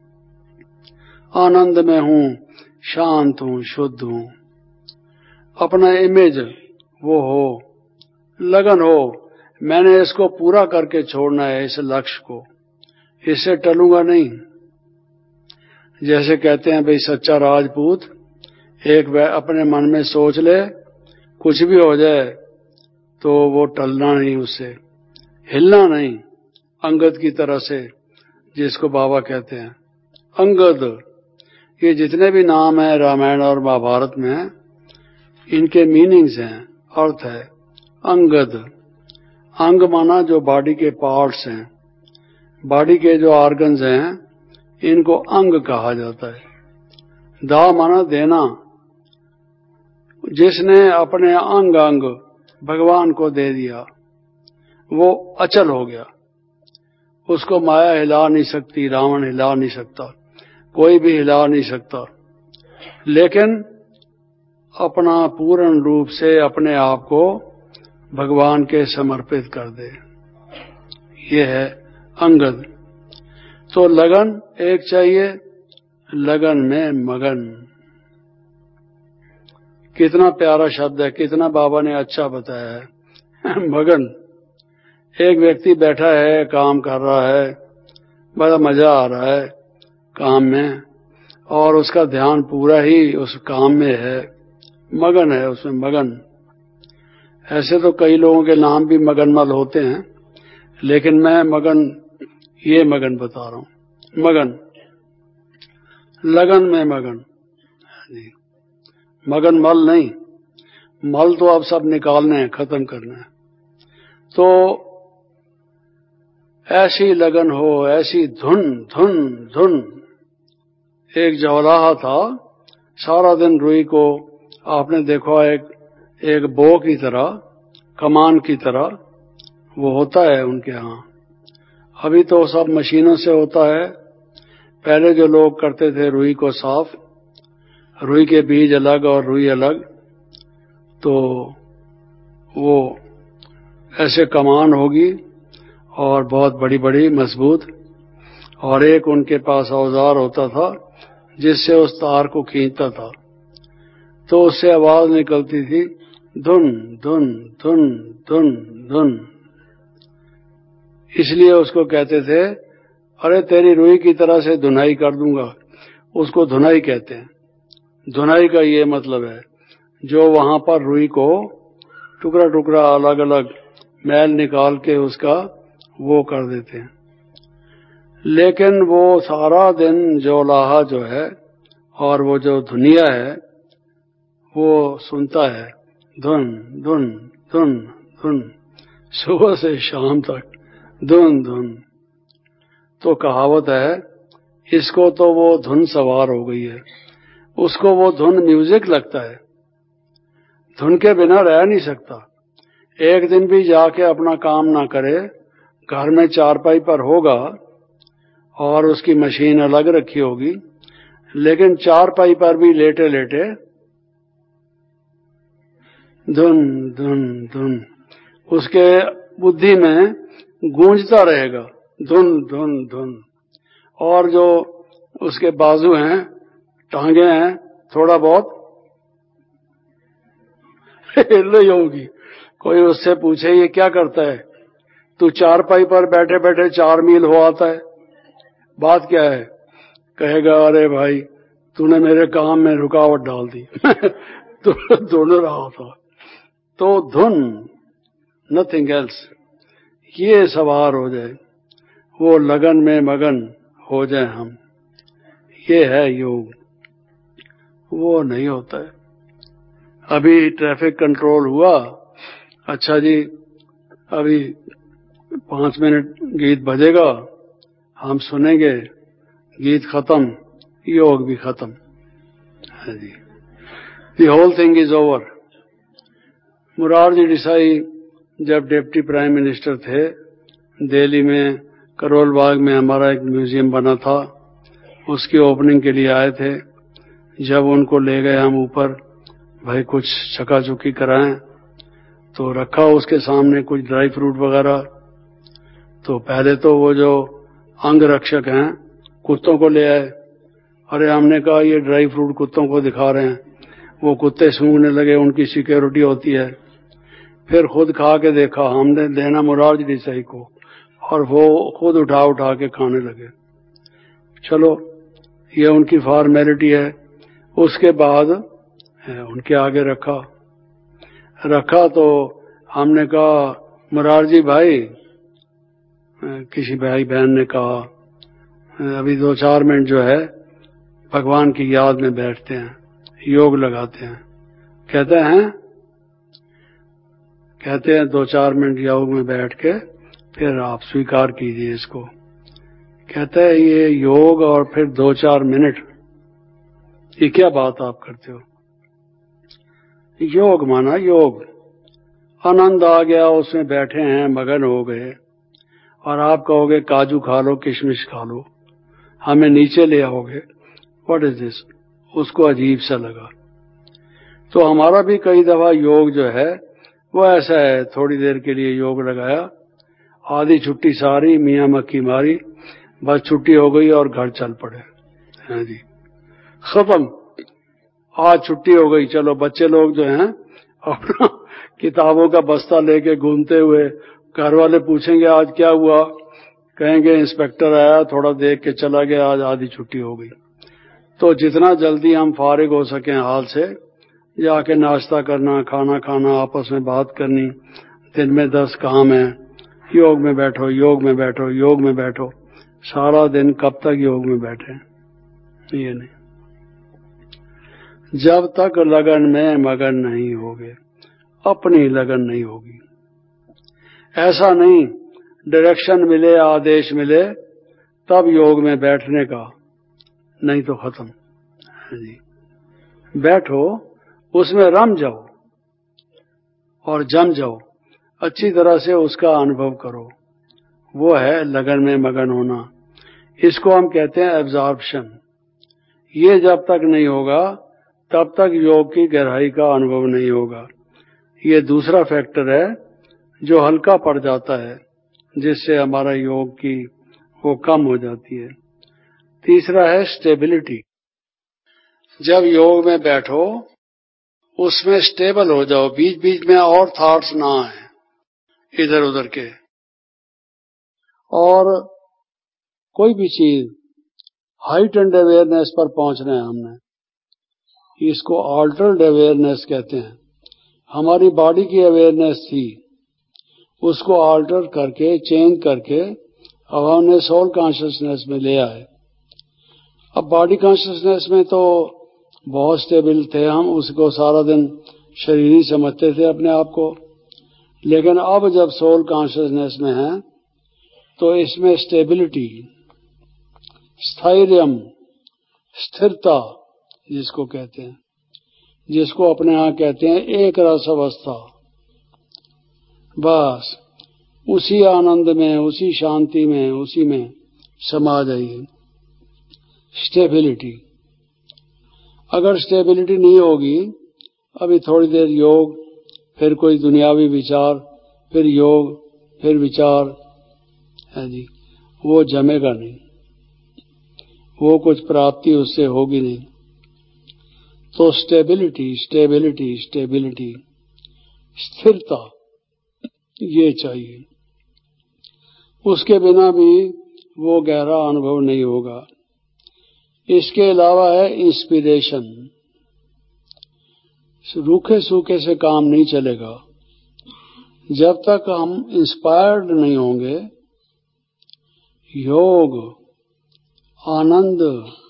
Speaker 2: आनंद में हूं, शांत हूं, शुद्ध हूं। अपना इमेज वो हो, लगन हो, मैंने इसको पूरा करके छोड़ना है, इस लक्ष्य को, इससे टलूंगा नहीं। जैसे कहते हैं भाई सच्चा राजपूत एक वह अपने मन में सोच ले, कुछ भी हो जाए तो वो टलना नहीं, उससे हिलना नहीं, अंगद की तरह से, जिसको बाबा कहते हैं अंगद। ये जितने भी नाम है रामायण और महाभारत में, इनके मीनिंग्स हैं, अर्थ है अंगद। अंग माना जो बॉडी के पार्ट्स हैं, बॉडी के जो ऑर्गन्स हैं, इनको अंग कहा जाता है। दा माना देना, जिसने अपने अंग अंग भगवान को दे दिया वो अचल हो गया, उसको माया हिला नहीं सकती, रावण हिला नहीं सकता, कोई भी हिला नहीं सकता। लेकिन अपना पूर्ण रूप से अपने आप को भगवान के समर्पित कर दे, ये है अंगद। तो लगन एक चाहिए, लगन में मगन। कितना प्यारा शब्द है, कितना बाबा ने अच्छा बताया है मगन। एक व्यक्ति बैठा है, काम कर रहा है, बड़ा मजा आ रहा है काम में, और उसका ध्यान पूरा ही उस काम में है, मगन है उसमें, मगन। ऐसे तो कई लोगों के नाम भी मगनमल होते हैं, लेकिन मैं मगन, ये मगन बता रहा हूं, मगन, लगन में मगन। मगन मल नहीं, मल तो अब सब निकालने हैं, खत्म करना है। तो ऐसी लगन हो, ऐसी धुन धुन धुन। एक जौलाहा था, सारा दिन रुई को आपने देखा एक एक बो की तरह, कमान की तरह वो होता है उनके यहाँ। अभी तो सब मशीनों से होता है, पहले जो लोग करते थे रुई को साफ, रुई के बीज अलग और रुई अलग, तो वो ऐसे कमान होगी और बहुत बड़ी बड़ी मजबूत, और एक उनके पास औजार होता था जिससे उस तार को खींचता था, तो उससे आवाज निकलती थी धुन धुन धुन धुन धुन। इसलिए उसको कहते थे, अरे तेरी रुई की तरह से धुनाई कर दूंगा, उसको धुनाई कहते हैं। धुनाई का ये मतलब है जो वहां पर रुई को टुकड़ा टुकड़ा अलग अलग मैल निकाल के उसका वो कर देते हैं। लेकिन वो सारा दिन जो लाहा जो है और वो जो धुनिया है वो सुनता है धुन धुन धुन धुन, सुबह से शाम तक धुन धुन। तो कहावत है, इसको तो वो धुन सवार हो गई है, उसको वो धुन म्यूजिक लगता है, धुन के बिना रह नहीं सकता। एक दिन भी जाके अपना काम ना करे, घर में चारपाई पर होगा और उसकी मशीन अलग रखी होगी, लेकिन चारपाई पर भी लेटे लेटे धुन धुन धुन उसके बुद्धि में गूंजता रहेगा, धुन धुन धुन। और जो उसके बाजू हैं, टांगे हैं, थोड़ा बहुत हिल रही होगी। कोई उससे पूछे ये क्या करता है, तू चारपाई पर बैठे बैठे चार मील हो आता है, बात क्या है? कहेगा अरे भाई तूने मेरे काम में रुकावट डाल दी तो धुन रहा था। तो धुन, नथिंग एल्स, ये सवार हो जाए, वो लगन में मगन हो जाए हम, ये है योग। वो नहीं होता है। अभी ट्रैफिक कंट्रोल हुआ, अच्छा जी अभी पांच मिनट गीत बजेगा, हम सुनेंगे, गीत खत्म, योग भी खत्म है जी, the whole thing is over. Morarji Desai जब डिप्टी प्राइम मिनिस्टर थे, दिल्ली में करोल बाग में हमारा एक म्यूजियम बना था, उसकी ओपनिंग के लिए आए थे। जब उनको ले गए हम ऊपर, भाई कुछ चकाचुकी कराएं, तो रखा उसके सामने कुछ ड्राई फ्रूट वगैरह। तो पहले तो वो जो अंग रक्षक हैं कुत्तों को ले आए, अरे हमने कहा ये ड्राई फ्रूट कुत्तों को दिखा रहे हैं, वो कुत्ते सूंघने लगे, उनकी सिक्योरिटी होती है। फिर खुद खा के देखा, हमने देना मुरारजी देसाई को, और वो खुद उठा उठा के खाने लगे। चलो ये उनकी फॉर्मेलिटी है। उसके बाद उनके आगे रखा रखा तो हमने कहा मुरारजी भाई, किसी भाई बहन ने कहा अभी दो चार मिनट जो है भगवान की याद में बैठते हैं, योग लगाते हैं। कहते हैं कहते हैं दो चार मिनट योग में बैठ के फिर आप स्वीकार कीजिए इसको। कहते हैं ये योग और फिर दो चार मिनट, ये क्या बात आप करते हो? योग माना योग, आनंद आ गया, उसमें बैठे हैं, मगन हो गए, और आप कहोगे काजू खा लो, किशमिश खा लो, हमें नीचे ले आओगे, व्हाट इज दिस? उसको अजीब सा लगा। तो हमारा भी कई दफा योग जो है वो ऐसा है, थोड़ी देर के लिए योग लगाया, आधी छुट्टी सारी मियाँ मक्खी मारी, बस छुट्टी हो गई और घर चल पड़े। हाँ जी, खत्म, आज छुट्टी हो गई, चलो। बच्चे लोग जो हैं अपना किताबों का बस्ता लेके घूमते हुए, घर वाले पूछेंगे आज क्या हुआ, कहेंगे इंस्पेक्टर आया, थोड़ा देख के चला गया, आज आधी छुट्टी हो गई। तो जितना जल्दी हम फारिग हो सकें हाल से, जाके नाश्ता करना, खाना खाना, आपस में बात करनी, दिन में दस काम है, योग में बैठो, योग में बैठो, योग में बैठो। सारा दिन कब तक योग में बैठे? ये नहीं। जब तक लगन में मगन नहीं होगे, अपनी लगन नहीं होगी। ऐसा नहीं डायरेक्शन मिले, आदेश मिले तब योग में बैठने का, नहीं तो खत्म जी। बैठो, उसमें रम जाओ और जम जाओ, अच्छी तरह से उसका अनुभव करो। वो है लगन में मगन होना। इसको हम कहते हैं एब्जॉर्प्शन। ये जब तक नहीं होगा तब तक योग की गहराई का अनुभव नहीं होगा। ये दूसरा फैक्टर है जो हल्का पड़ जाता है, जिससे हमारा योग की वो कम हो जाती है। तीसरा है स्टेबिलिटी। जब योग में बैठो उसमें स्टेबल हो जाओ, बीच बीच में और थॉट्स ना आए इधर उधर के। और कोई भी चीज हाइट एंड अवेयरनेस पर पहुंचना है हमने, इसको ऑल्टर्ड अवेयरनेस कहते हैं। हमारी बॉडी की अवेयरनेस थी, उसको ऑल्टर करके, चेंज करके अब हमने सोल कॉन्शियसनेस में ले आए। अब बॉडी कॉन्शियसनेस में तो बहुत स्टेबल थे हम, उसको सारा दिन शरीर ही समझते थे अपने आप को। लेकिन अब जब सोल कॉन्शियसनेस में है तो इसमें स्टेबिलिटी, स्थैर्यम, स्थिरता जिसको कहते हैं, जिसको अपने यहाँ कहते हैं एक रस अवस्था, बस उसी आनंद में, उसी शांति में, उसी में समा जाइए। स्टेबिलिटी। अगर स्टेबिलिटी नहीं होगी, अभी थोड़ी देर योग, फिर कोई दुनियावी विचार, फिर योग, फिर विचार है जी, वो जमेगा नहीं, वो कुछ प्राप्ति उससे होगी नहीं। तो स्टेबिलिटी, स्टेबिलिटी, स्टेबिलिटी, स्थिरता, ये चाहिए। उसके बिना भी वो गहरा अनुभव नहीं होगा। इसके अलावा है इंस्पिरेशन। रूखे सूखे से काम नहीं चलेगा। जब तक हम इंस्पायर्ड नहीं होंगे, योग, आनंद,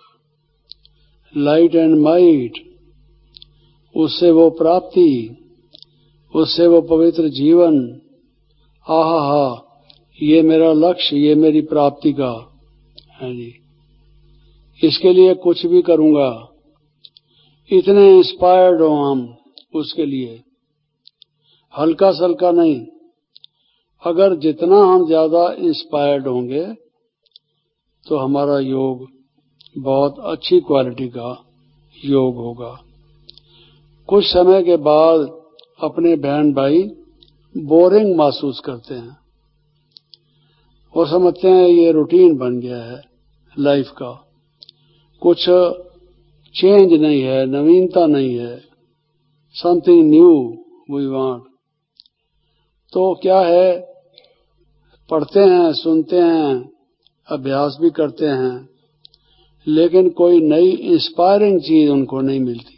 Speaker 2: लाइट एंड माइट, उससे वो प्राप्ति, उससे वो पवित्र जीवन, आहा हा, ये मेरा लक्ष्य, ये मेरी प्राप्ति का है जी, इसके लिए कुछ भी करूंगा, इतने इंस्पायर्ड हो हम उसके लिए, हल्का सल्का नहीं। अगर जितना हम ज्यादा इंस्पायर्ड होंगे तो हमारा योग बहुत अच्छी क्वालिटी का योग होगा। कुछ समय के बाद अपने बहन भाई बोरिंग महसूस करते हैं, वो समझते हैं ये रूटीन बन गया है लाइफ का, कुछ चेंज नहीं है, नवीनता नहीं है, समथिंग न्यू वी वांट। तो क्या है, पढ़ते हैं, सुनते हैं, अभ्यास भी करते हैं, लेकिन कोई नई इंस्पायरिंग चीज उनको नहीं मिलती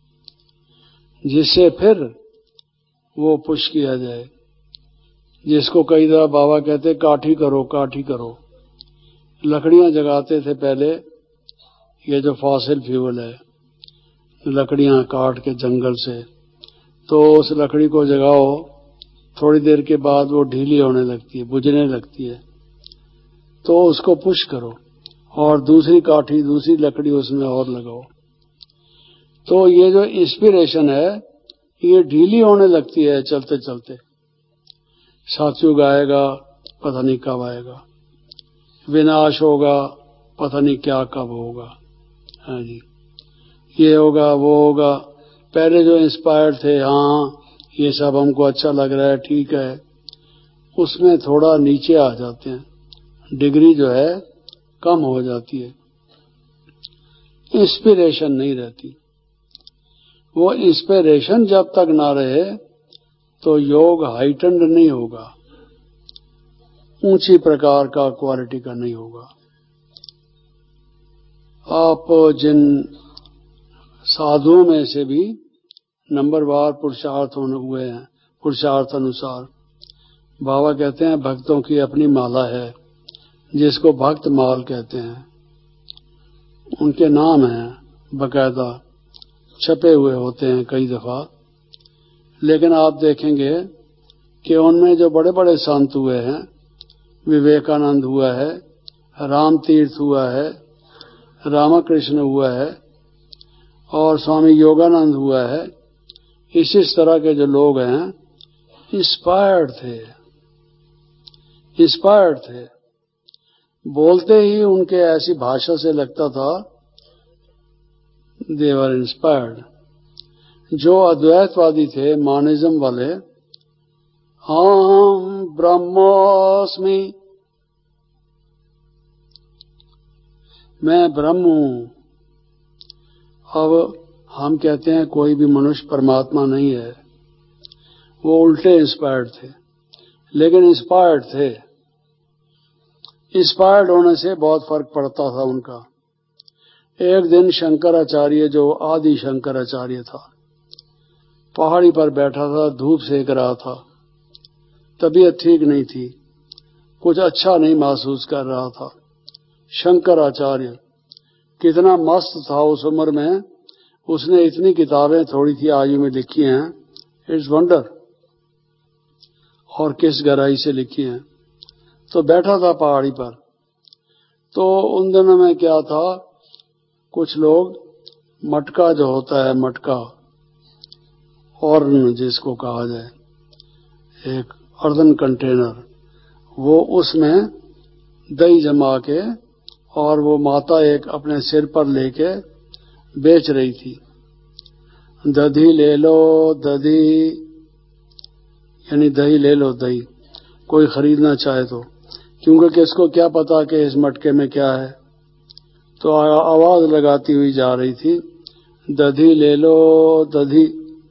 Speaker 2: जिससे फिर वो पुश किया जाए। जिसको कई दफा बाबा कहते काठी करो काठी करो। लकड़ियां जगाते थे पहले, ये जो फॉसिल फ्यूल है, लकड़ियां काट के जंगल से, तो उस लकड़ी को जगाओ, थोड़ी देर के बाद वो ढीली होने लगती है, बुझने लगती है, तो उसको पुश करो और दूसरी काठी दूसरी लकड़ी उसमें और लगाओ। तो ये जो इंस्पिरेशन है ये ढीली होने लगती है चलते चलते। सतयुग आएगा पता नहीं कब आएगा, विनाश होगा पता नहीं क्या कब होगा। हाँ जी, ये होगा वो होगा। पहले जो इंस्पायर्ड थे, हाँ ये सब हमको अच्छा लग रहा है, ठीक है, उसमें थोड़ा नीचे आ जाते हैं, डिग्री जो है कम हो जाती है, इंस्पिरेशन नहीं रहती। वो इंस्पिरेशन जब तक ना रहे तो योग हाइटेंड नहीं होगा, ऊंची प्रकार का क्वालिटी का नहीं होगा। आप जिन साधुओं में से भी नंबरवार पुरुषार्थ होने हुए हैं, पुरुषार्थ अनुसार बाबा कहते हैं भक्तों की अपनी माला है जिसको भक्त माल कहते हैं। उनके नाम हैं, बकायदा छपे हुए होते हैं कई दफा। लेकिन आप देखेंगे कि उनमें जो बड़े बड़े संत हुए हैं, विवेकानंद हुआ है, राम तीर्थ हुआ है, रामकृष्ण हुआ है और स्वामी योगानंद हुआ है, इस इस तरह के जो लोग हैं इंस्पायर्ड थे, इंस्पायर्ड थे। बोलते ही उनके ऐसी भाषा से लगता था दे वर इंस्पायर्ड। जो अद्वैतवादी थे, मानिज्म वाले, हम ब्रह्मास्मि, मैं ब्रह्म हूं। अब हम कहते हैं कोई भी मनुष्य परमात्मा नहीं है, वो उल्टे इंस्पायर्ड थे, लेकिन इंस्पायर्ड थे। इंस्पायर्ड होने से बहुत फर्क पड़ता था उनका। एक दिन शंकराचार्य, जो आदि शंकराचार्य था, पहाड़ी पर बैठा था, धूप सेक रहा था, तबीयत ठीक नहीं थी, कुछ अच्छा नहीं महसूस कर रहा था। शंकराचार्य कितना मस्त था उस उम्र में, उसने इतनी किताबें थोड़ी सी आयु में लिखी हैं, इट्स वंडर, और किस गहराई से लिखी हैं। तो बैठा था पहाड़ी पर। तो उन दिनों में क्या था, कुछ लोग मटका जो होता है, मटका ऑर्न जिसको कहा जाए, एक अर्धन कंटेनर, वो उसमें दही जमा के और वो माता एक अपने सिर पर लेके बेच रही थी। दधी ले लो दधी, यानी दही ले लो दही, कोई खरीदना चाहे तो, क्योंकि किसको क्या पता कि इस मटके में क्या है। तो आवाज लगाती हुई जा रही थी, दधी ले लो दधी।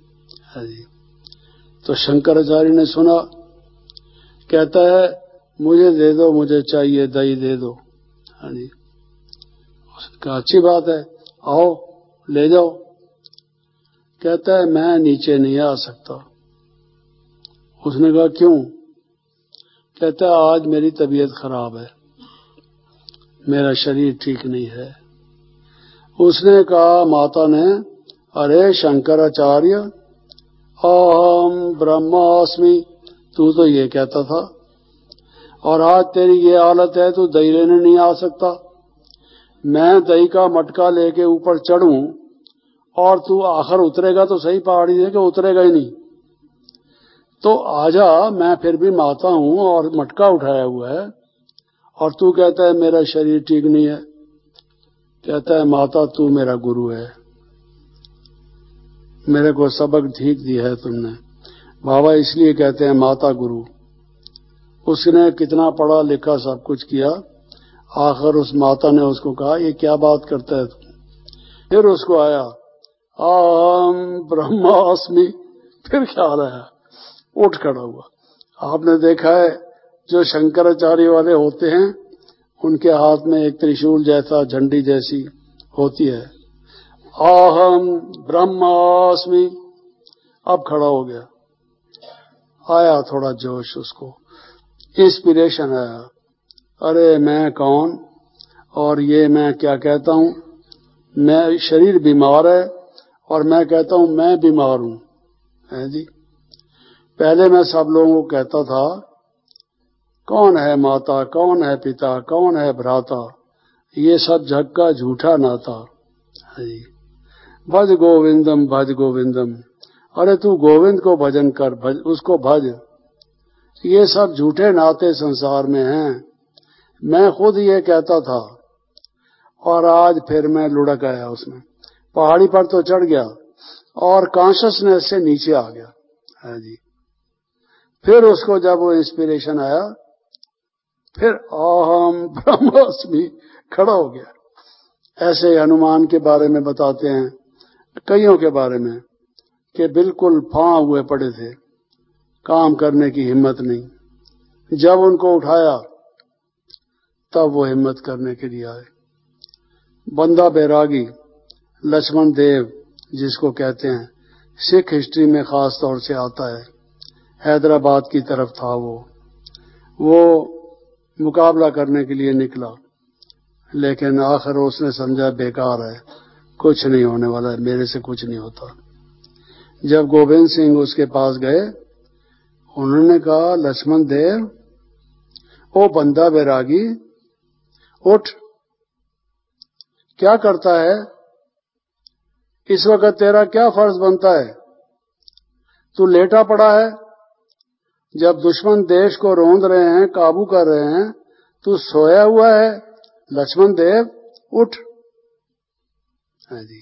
Speaker 2: तो शंकराचार्य ने सुना, कहता है मुझे दे दो, मुझे चाहिए, दही दे दो। हाँ जी, उसने कहा अच्छी बात है, आओ ले जाओ। कहता है मैं नीचे नहीं आ सकता। उसने कहा क्यों? कहता है आज मेरी तबीयत खराब है, मेरा शरीर ठीक नहीं है। उसने कहा, माता ने, अरे शंकराचार्य, अहम ब्रह्मास्मि, तू तो ये कहता था और आज तेरी ये हालत है, तू दही लेने नहीं आ सकता। मैं दही का मटका लेके ऊपर चढ़ूं और तू आखिर उतरेगा तो सही पहाड़ी से, कि उतरेगा ही नहीं। तो आजा, मैं फिर भी माता हूं और मटका उठाया हुआ है, और तू कहता है मेरा शरीर ठीक नहीं है। कहता है माता तू मेरा गुरु है, मेरे को सबक ठीक दिया है तुमने। बाबा इसलिए कहते हैं माता गुरु। उसने कितना पढ़ा लिखा, सब कुछ किया, आखिर उस माता ने उसको कहा ये क्या बात करता है तुम? फिर उसको आया अहम ब्रह्मास्मि, फिर ख्याल आया, उठ खड़ा हुआ। आपने देखा है जो शंकराचार्य वाले होते हैं उनके हाथ में एक त्रिशूल जैसा झंडी जैसी होती है। अहम ब्रह्मास्मि। अब खड़ा हो गया, आया थोड़ा जोश, उसको इंस्पिरेशन आया। अरे मैं कौन और ये मैं क्या कहता हूं, मैं शरीर बीमार है और मैं कहता हूं मैं बीमार हूं, है जी। पहले मैं सब लोगों को कहता था कौन है माता, कौन है पिता, कौन है भ्राता, ये सब जग का झूठा नाता है जी। भज गोविंदम भज गोविंदम। अरे तू गोविंद को भजन कर, भज, उसको भज। ये सब झूठे नाते संसार में हैं। मैं खुद ये कहता था और आज फिर मैं लुढ़क आया उसमें। पहाड़ी पर तो चढ़ गया और कॉन्शसनेस से नीचे आ गया है जी। फिर उसको जब वो इंस्पिरेशन आया, फिर अहम ब्रह्मास्मि खड़ा हो गया। ऐसे हनुमान के बारे में बताते हैं, कईयों के बारे में, कि बिल्कुल फां हुए पड़े थे, काम करने की हिम्मत नहीं। जब उनको उठाया तब वो हिम्मत करने के लिए आए। बंदा बैरागी लक्ष्मण देव जिसको कहते हैं, सिख हिस्ट्री में खास तौर से आता है। हैदराबाद की तरफ था वो वो मुकाबला करने के लिए निकला, लेकिन आखिर उसने समझा बेकार है, कुछ नहीं होने वाला है, मेरे से कुछ नहीं होता। जब गोविंद सिंह उसके पास गए, उन्होंने कहा लक्ष्मण देव, ओ बंदा बैरागी उठ, क्या करता है इस वक्त, तेरा क्या फर्ज बनता है? तू लेटा पड़ा है, जब दुश्मन देश को रोंद रहे हैं, काबू कर रहे हैं, तू सोया हुआ है। लक्ष्मण देव उठ। है जी,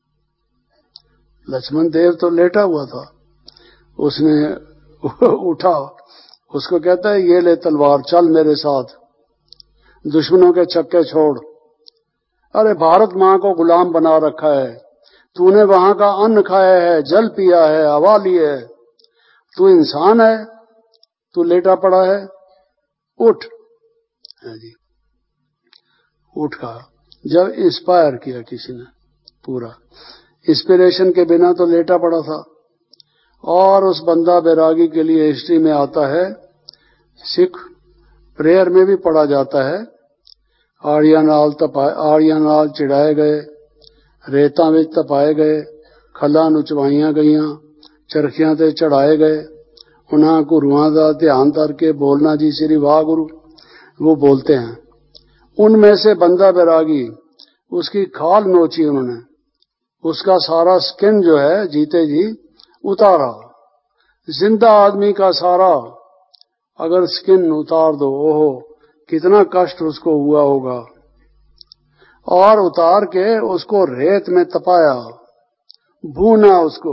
Speaker 2: लक्ष्मण देव तो लेटा हुआ था, उसने उठा, उसको कहता है ये ले तलवार, चल मेरे साथ, दुश्मनों के छक्के छोड़। अरे भारत मां को गुलाम बना रखा है, तूने वहां का अन्न खाया है, जल पिया है, हवा ली है, तू इंसान है, तू लेटा पड़ा है, उठ। है जी, उठ का जब इंस्पायर किया किसी ने, पूरा इंस्पिरेशन के बिना तो लेटा पड़ा था। और उस बंदा बैरागी के लिए हिस्ट्री में आता है, सिख प्रेयर में भी पढ़ा जाता है, आड़ियानाल तपाए, आड़ियानाल चिढ़ाए गए, रेता में तपाए गए, खला नुचवाइयां गईयां, चरखियां ते चढ़ाए गए, उन्हां गुरुआं दा ध्यान करके बोलना जी श्री वाह गुरु, वो बोलते हैं। उनमें से बंदा बैरागी, उसकी खाल नोची उन्होंने, उसका सारा स्किन जो है जीते जी उतारा। जिंदा आदमी का सारा अगर स्किन उतार दो, ओहो कितना कष्ट उसको हुआ होगा। और उतार के उसको रेत में तपाया, भूना उसको,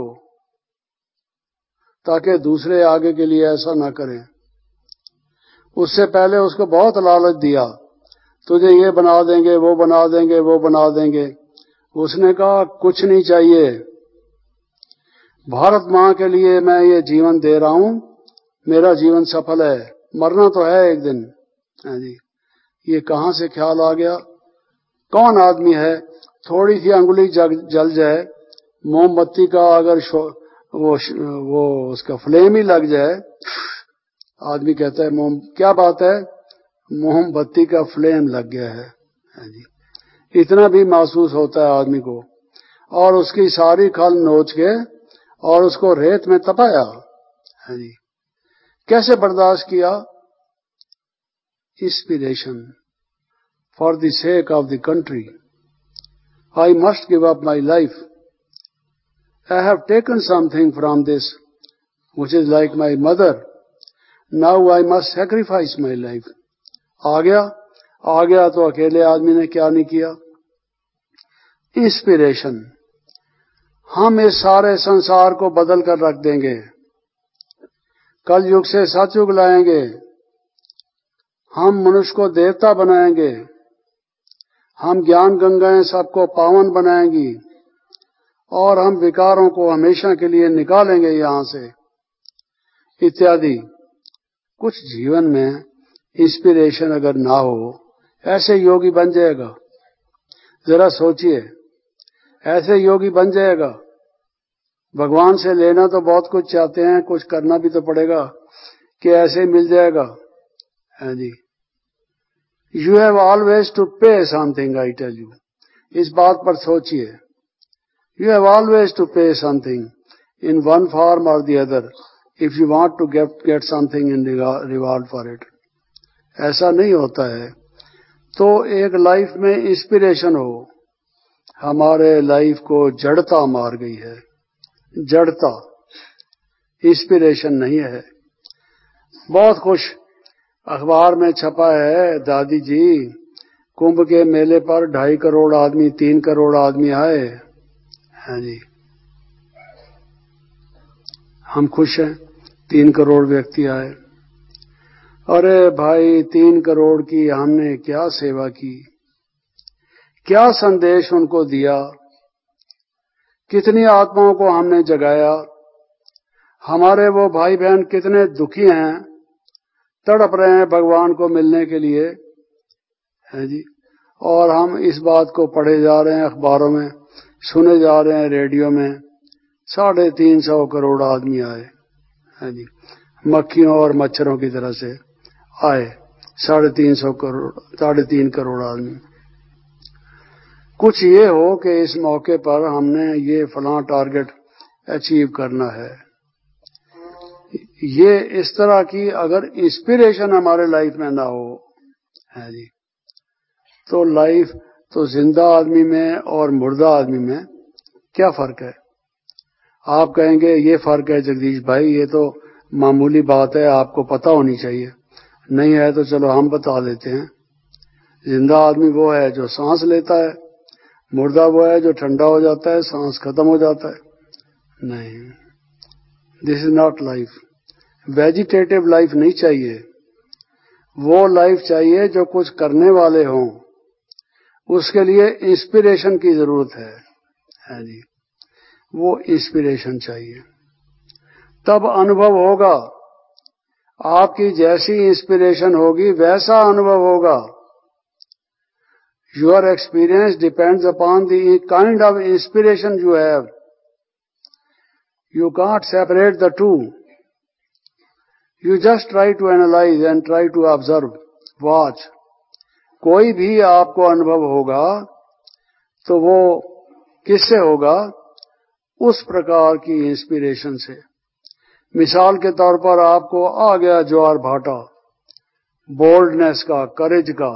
Speaker 2: ताकि दूसरे आगे के लिए ऐसा ना करें। उससे पहले उसको बहुत लालच दिया, तुझे ये बना देंगे, वो बना देंगे, वो बना देंगे। उसने कहा कुछ नहीं चाहिए, भारत मां के लिए मैं ये जीवन दे रहा हूं, मेरा जीवन सफल है, मरना तो है एक दिन। हाँ जी, ये कहां से ख्याल आ गया? कौन आदमी है थोड़ी सी अंगुली जल जाए, मोमबत्ती का अगर वो वो उसका फ्लेम ही लग जाए, आदमी कहता है मोम, क्या बात है, मोमबत्ती का फ्लेम लग गया है। हाँ जी, इतना भी महसूस होता है आदमी को। और उसकी सारी खल नोच के और उसको रेत में तपाया। हाँ जी, कैसे बर्दाश्त किया? Inspiration, for the sake of the country I must give up my life, I have taken something from this, which is like my mother. Now I must sacrifice my life. आ गया, आ गया तो अकेले आदमी ने क्या नहीं किया? इंस्पिरेशन। हम इस सारे संसार को बदल कर रख देंगे, कल युग से सतयुग लाएंगे, हम मनुष्य को देवता बनाएंगे, हम ज्ञान गंगाएं सबको पावन बनाएंगी, और हम विकारों को हमेशा के लिए निकालेंगे यहां से, इत्यादि। कुछ जीवन में इंस्पिरेशन अगर ना हो, ऐसे योगी बन जाएगा। जरा सोचिए, ऐसे योगी बन जाएगा। भगवान से लेना तो बहुत कुछ चाहते हैं, कुछ करना भी तो पड़ेगा कि ऐसे ही मिल जाएगा। है जी, you have always to pay something, I tell you. इस बात पर सोचिए, you have always to pay something in one form और the other if you want to get get something in reward for it. ऐसा नहीं होता है। तो एक लाइफ में इंस्पिरेशन हो। हमारे लाइफ को जड़ता मार गई है, जड़ता, इंस्पिरेशन नहीं है। बहुत खुश अखबार में छपा है, दादी जी कुंभ के मेले पर ढाई करोड़ आदमी, तीन करोड़ आदमी आए हैं जी। हम खुश हैं, तीन करोड़ व्यक्ति आए। अरे भाई, तीन करोड़ की हमने क्या सेवा की, क्या संदेश उनको दिया, कितनी आत्माओं को हमने जगाया। हमारे वो भाई बहन कितने दुखी हैं, तड़प रहे हैं भगवान को मिलने के लिए, है जी। और हम इस बात को पढ़े जा रहे हैं अखबारों में, सुने जा रहे हैं रेडियो में, साढ़े तीन सौ करोड़ आदमी आए, है जी। मक्खियों और मच्छरों की तरह से आए साढ़े तीन सौ करोड़, साढ़े तीन करोड़ आदमी। कुछ ये हो कि इस मौके पर हमने ये फलां टारगेट अचीव करना है। ये इस तरह की अगर इंस्पिरेशन हमारे लाइफ में ना हो, है जी, तो लाइफ तो जिंदा आदमी में और मुर्दा आदमी में क्या फर्क है। आप कहेंगे ये फर्क है जगदीश भाई, ये तो मामूली बात है, आपको पता होनी चाहिए। नहीं है तो चलो हम बता देते हैं। जिंदा आदमी वो है जो सांस लेता है, मुर्दा वो है जो ठंडा हो जाता है, सांस खत्म हो जाता है। नहीं, this is not life. Vegetative life नहीं चाहिए, वो लाइफ चाहिए जो कुछ करने वाले हों। उसके लिए इंस्पिरेशन की जरूरत है, है जी। वो इंस्पिरेशन चाहिए, तब अनुभव होगा। आपकी जैसी इंस्पिरेशन होगी वैसा अनुभव होगा। Your experience depends upon the kind of inspiration you have. You can't separate the two. You just try to analyze and try to observe, watch. कोई भी आपको अनुभव होगा तो वो किससे होगा? उस प्रकार की इंस्पिरेशन से। मिसाल के तौर पर आपको आ गया ज्वार भाटा, बोल्डनेस का, करेज का,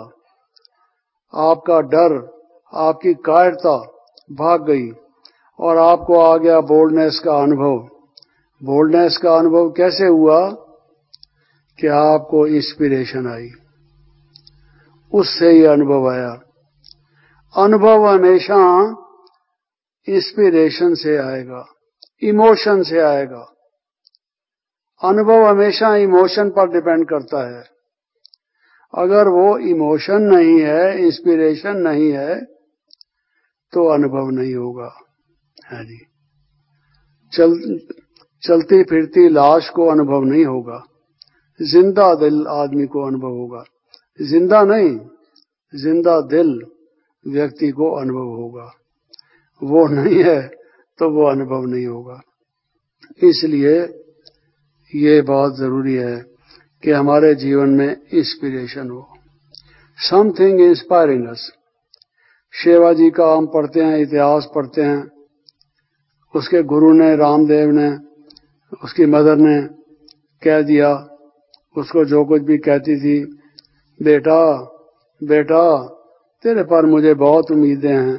Speaker 2: आपका डर, आपकी कायरता भाग गई और आपको आ गया बोल्डनेस का अनुभव। बोल्डनेस का अनुभव कैसे हुआ? कि आपको इंस्पिरेशन आई, उससे ही अनुभव आया। अनुभव हमेशा इंस्पिरेशन से आएगा, इमोशन से आएगा। अनुभव हमेशा इमोशन पर डिपेंड करता है। अगर वो इमोशन नहीं है, इंस्पिरेशन नहीं है, तो अनुभव नहीं होगा, है जी। चल चलती फिरती लाश को अनुभव नहीं होगा, जिंदा दिल आदमी को अनुभव होगा। जिंदा नहीं, जिंदा दिल व्यक्ति को अनुभव होगा। वो नहीं है तो वो अनुभव नहीं होगा। इसलिए ये बहुत जरूरी है कि हमारे जीवन में इंस्पिरेशन हो, समथिंग इंस्पायरिंग अस। शिवाजी का हम पढ़ते हैं, इतिहास पढ़ते हैं, उसके गुरु ने, रामदेव ने, उसकी मदर ने कह दिया, उसको जो कुछ भी कहती थी, बेटा बेटा तेरे पर मुझे बहुत उम्मीदें हैं।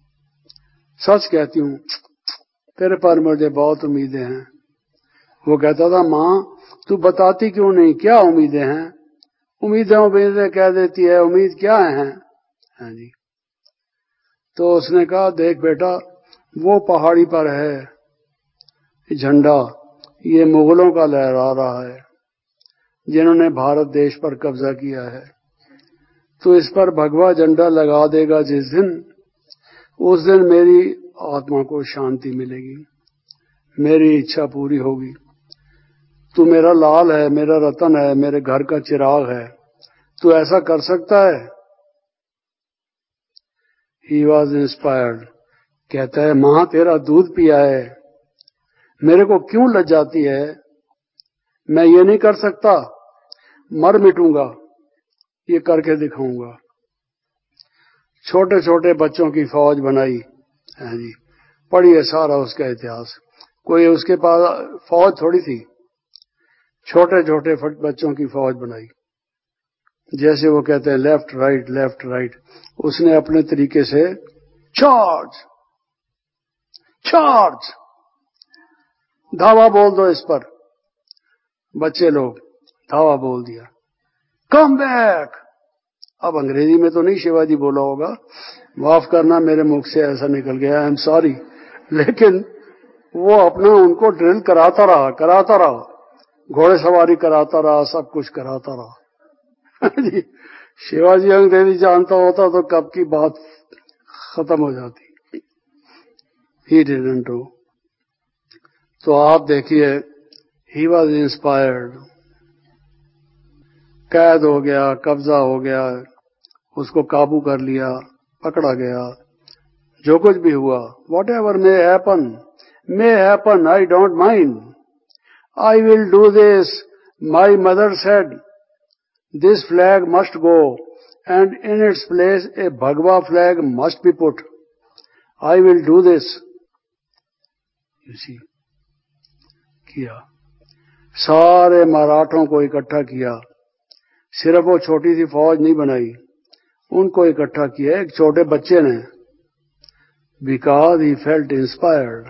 Speaker 2: सच कहती हूं, तेरे पर मुझे बहुत उम्मीदें हैं। वो कहता था, मां तू बताती क्यों नहीं, क्या उम्मीदें हैं? उम्मीदें उम्मीदें कह देती है, उम्मीद क्या है? हाँ जी। तो उसने कहा, देख बेटा, वो पहाड़ी पर है झंडा, ये मुगलों का लहरा रहा है, जिन्होंने भारत देश पर कब्जा किया है। तो इस पर भगवा झंडा लगा देगा जिस दिन, उस दिन मेरी आत्मा को शांति मिलेगी, मेरी इच्छा पूरी होगी। तू मेरा लाल है, मेरा रतन है, मेरे घर का चिराग है, तू ऐसा कर सकता है? He was inspired. कहता है मां तेरा दूध पिया है, मेरे को क्यों लज्जाती है, मैं ये नहीं कर सकता, मर मिटूंगा, ये करके दिखाऊंगा। छोटे छोटे बच्चों की फौज बनाई है जी, पढ़िए सारा उसका इतिहास। कोई उसके पास फौज थोड़ी थी, छोटे छोटे बच्चों की फौज बनाई। जैसे वो कहते हैं लेफ्ट राइट लेफ्ट राइट, उसने अपने तरीके से चार्ज चार्ज, धावा बोल दो इस पर। बच्चे लोग धावा बोल दिया, कम बैक। अब अंग्रेजी में तो नहीं शिवाजी बोला होगा, माफ करना मेरे मुख से ऐसा निकल गया, आई एम सॉरी, लेकिन वो अपना उनको ड्रिल कराता रहा कराता रहा घोड़े सवारी कराता रहा, सब कुछ कराता रहा। शिवाजी अंग्रेजी जानता होता तो कब की बात खत्म हो जाती। He didn't know. तो आप देखिए, ही वॉज इंस्पायर्ड। कैद हो गया, कब्जा हो गया, उसको काबू कर लिया, पकड़ा गया, जो कुछ भी हुआ, whatever may happen may happen, I don't mind, I will do this, my mother said this flag must go and in its place a bhagwa flag must be put, I will do this. इसी किया, सारे मराठों को इकट्ठा किया, सिर्फ वो छोटी सी फौज नहीं बनाई, उनको इकट्ठा किया एक छोटे बच्चे ने, बिकॉज ही फेल्ट इंस्पायर्ड।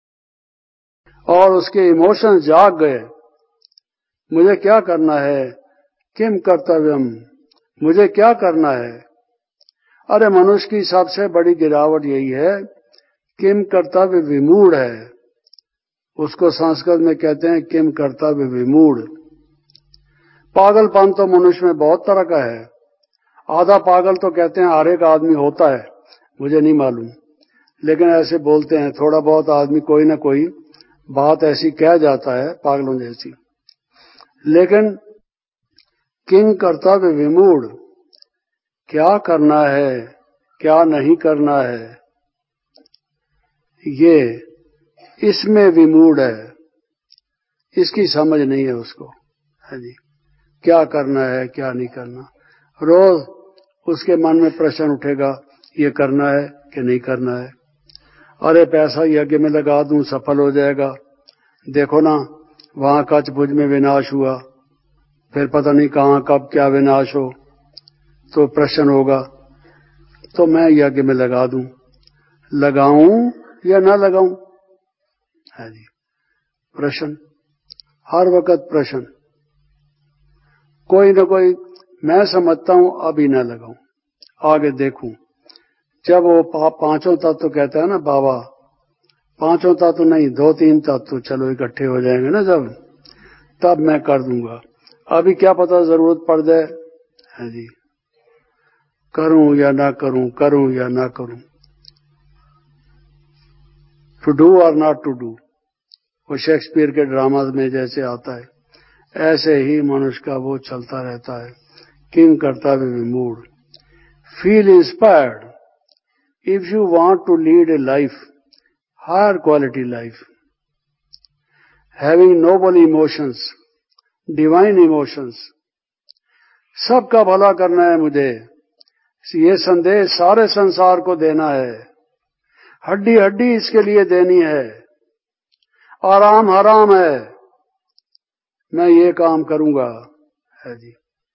Speaker 2: और उसके इमोशंस जाग गए, मुझे क्या करना है, किम कर्तव्यम, मुझे क्या करना है। अरे मनुष्य की सबसे बड़ी गिरावट यही है, किम कर्तव्य विमूढ़ है, उसको संस्कृत में कहते हैं किम कर्तव्य विमूढ़। पागलपन तो मनुष्य में बहुत तरह का है, आधा पागल तो कहते हैं हर एक आदमी होता है, मुझे नहीं मालूम, लेकिन ऐसे बोलते हैं थोड़ा बहुत आदमी कोई ना कोई बात ऐसी कह जाता है पागलों जैसी। लेकिन किम कर्तव्य विमूढ़, क्या करना है क्या नहीं करना है, ये इसमें विमूढ़ है, इसकी समझ नहीं है उसको, है जी, क्या करना है क्या नहीं करना। रोज उसके मन में प्रश्न उठेगा, ये करना है कि नहीं करना है। अरे पैसा यज्ञ में लगा दूं सफल हो जाएगा, देखो ना वहां कच्छ-भुज में विनाश हुआ, फिर पता नहीं कहां कब क्या विनाश हो, तो प्रश्न होगा, तो मैं यज्ञ में लगा दूं, लगाऊं या ना लगाऊं, है जी, प्रश्न हर वक्त प्रश्न। कोई न कोई, मैं समझता हूं अभी ना लगाऊं, आगे देखूं। जब वो पांचों तत्व कहता है ना बाबा, पांचों तत्व नहीं दो तीन तत्व चलो इकट्ठे हो जाएंगे ना जब, तब मैं कर दूंगा, अभी क्या पता जरूरत पड़ जाए, है जी, करूं या ना करूं, करूं या ना करूं, टू डू और नॉट टू डू, वो शेक्सपियर के ड्रामा में जैसे आता है, ऐसे ही मनुष्य का वो चलता रहता है, किम कर्तव्य विमूढ़। Feel inspired if you want to lead a life, higher quality life, having noble emotions, divine emotions. सबका भला करना है मुझे, ये संदेश सारे संसार को देना है, हड्डी हड्डी इसके लिए देनी है, आराम हराम है, मैं ये काम करूंगा, है जी।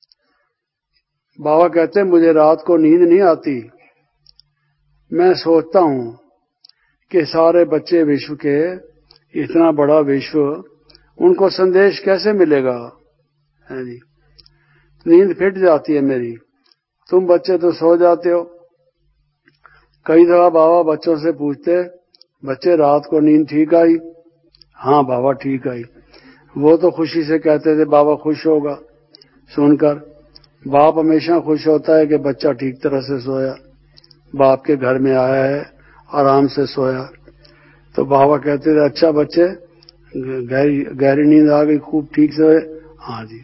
Speaker 2: बाबा कहते हैं मुझे रात को नींद नहीं आती, मैं सोचता हूं कि सारे बच्चे विश्व के, इतना बड़ा विश्व, उनको संदेश कैसे मिलेगा, है जी। नींद फिट जाती है मेरी, तुम बच्चे तो सो जाते हो। कई दफा बाबा बच्चों से पूछते, बच्चे रात को नींद ठीक आई, हाँ बाबा ठीक आई। वो तो खुशी से कहते थे बाबा खुश होगा सुनकर। बाप हमेशा खुश होता है कि बच्चा ठीक तरह से सोया, बाप के घर में आया है, आराम से सोया। तो बाबा कहते थे अच्छा बच्चे गहरी गहरी नींद आ गई, खूब ठीक से, हाँ जी।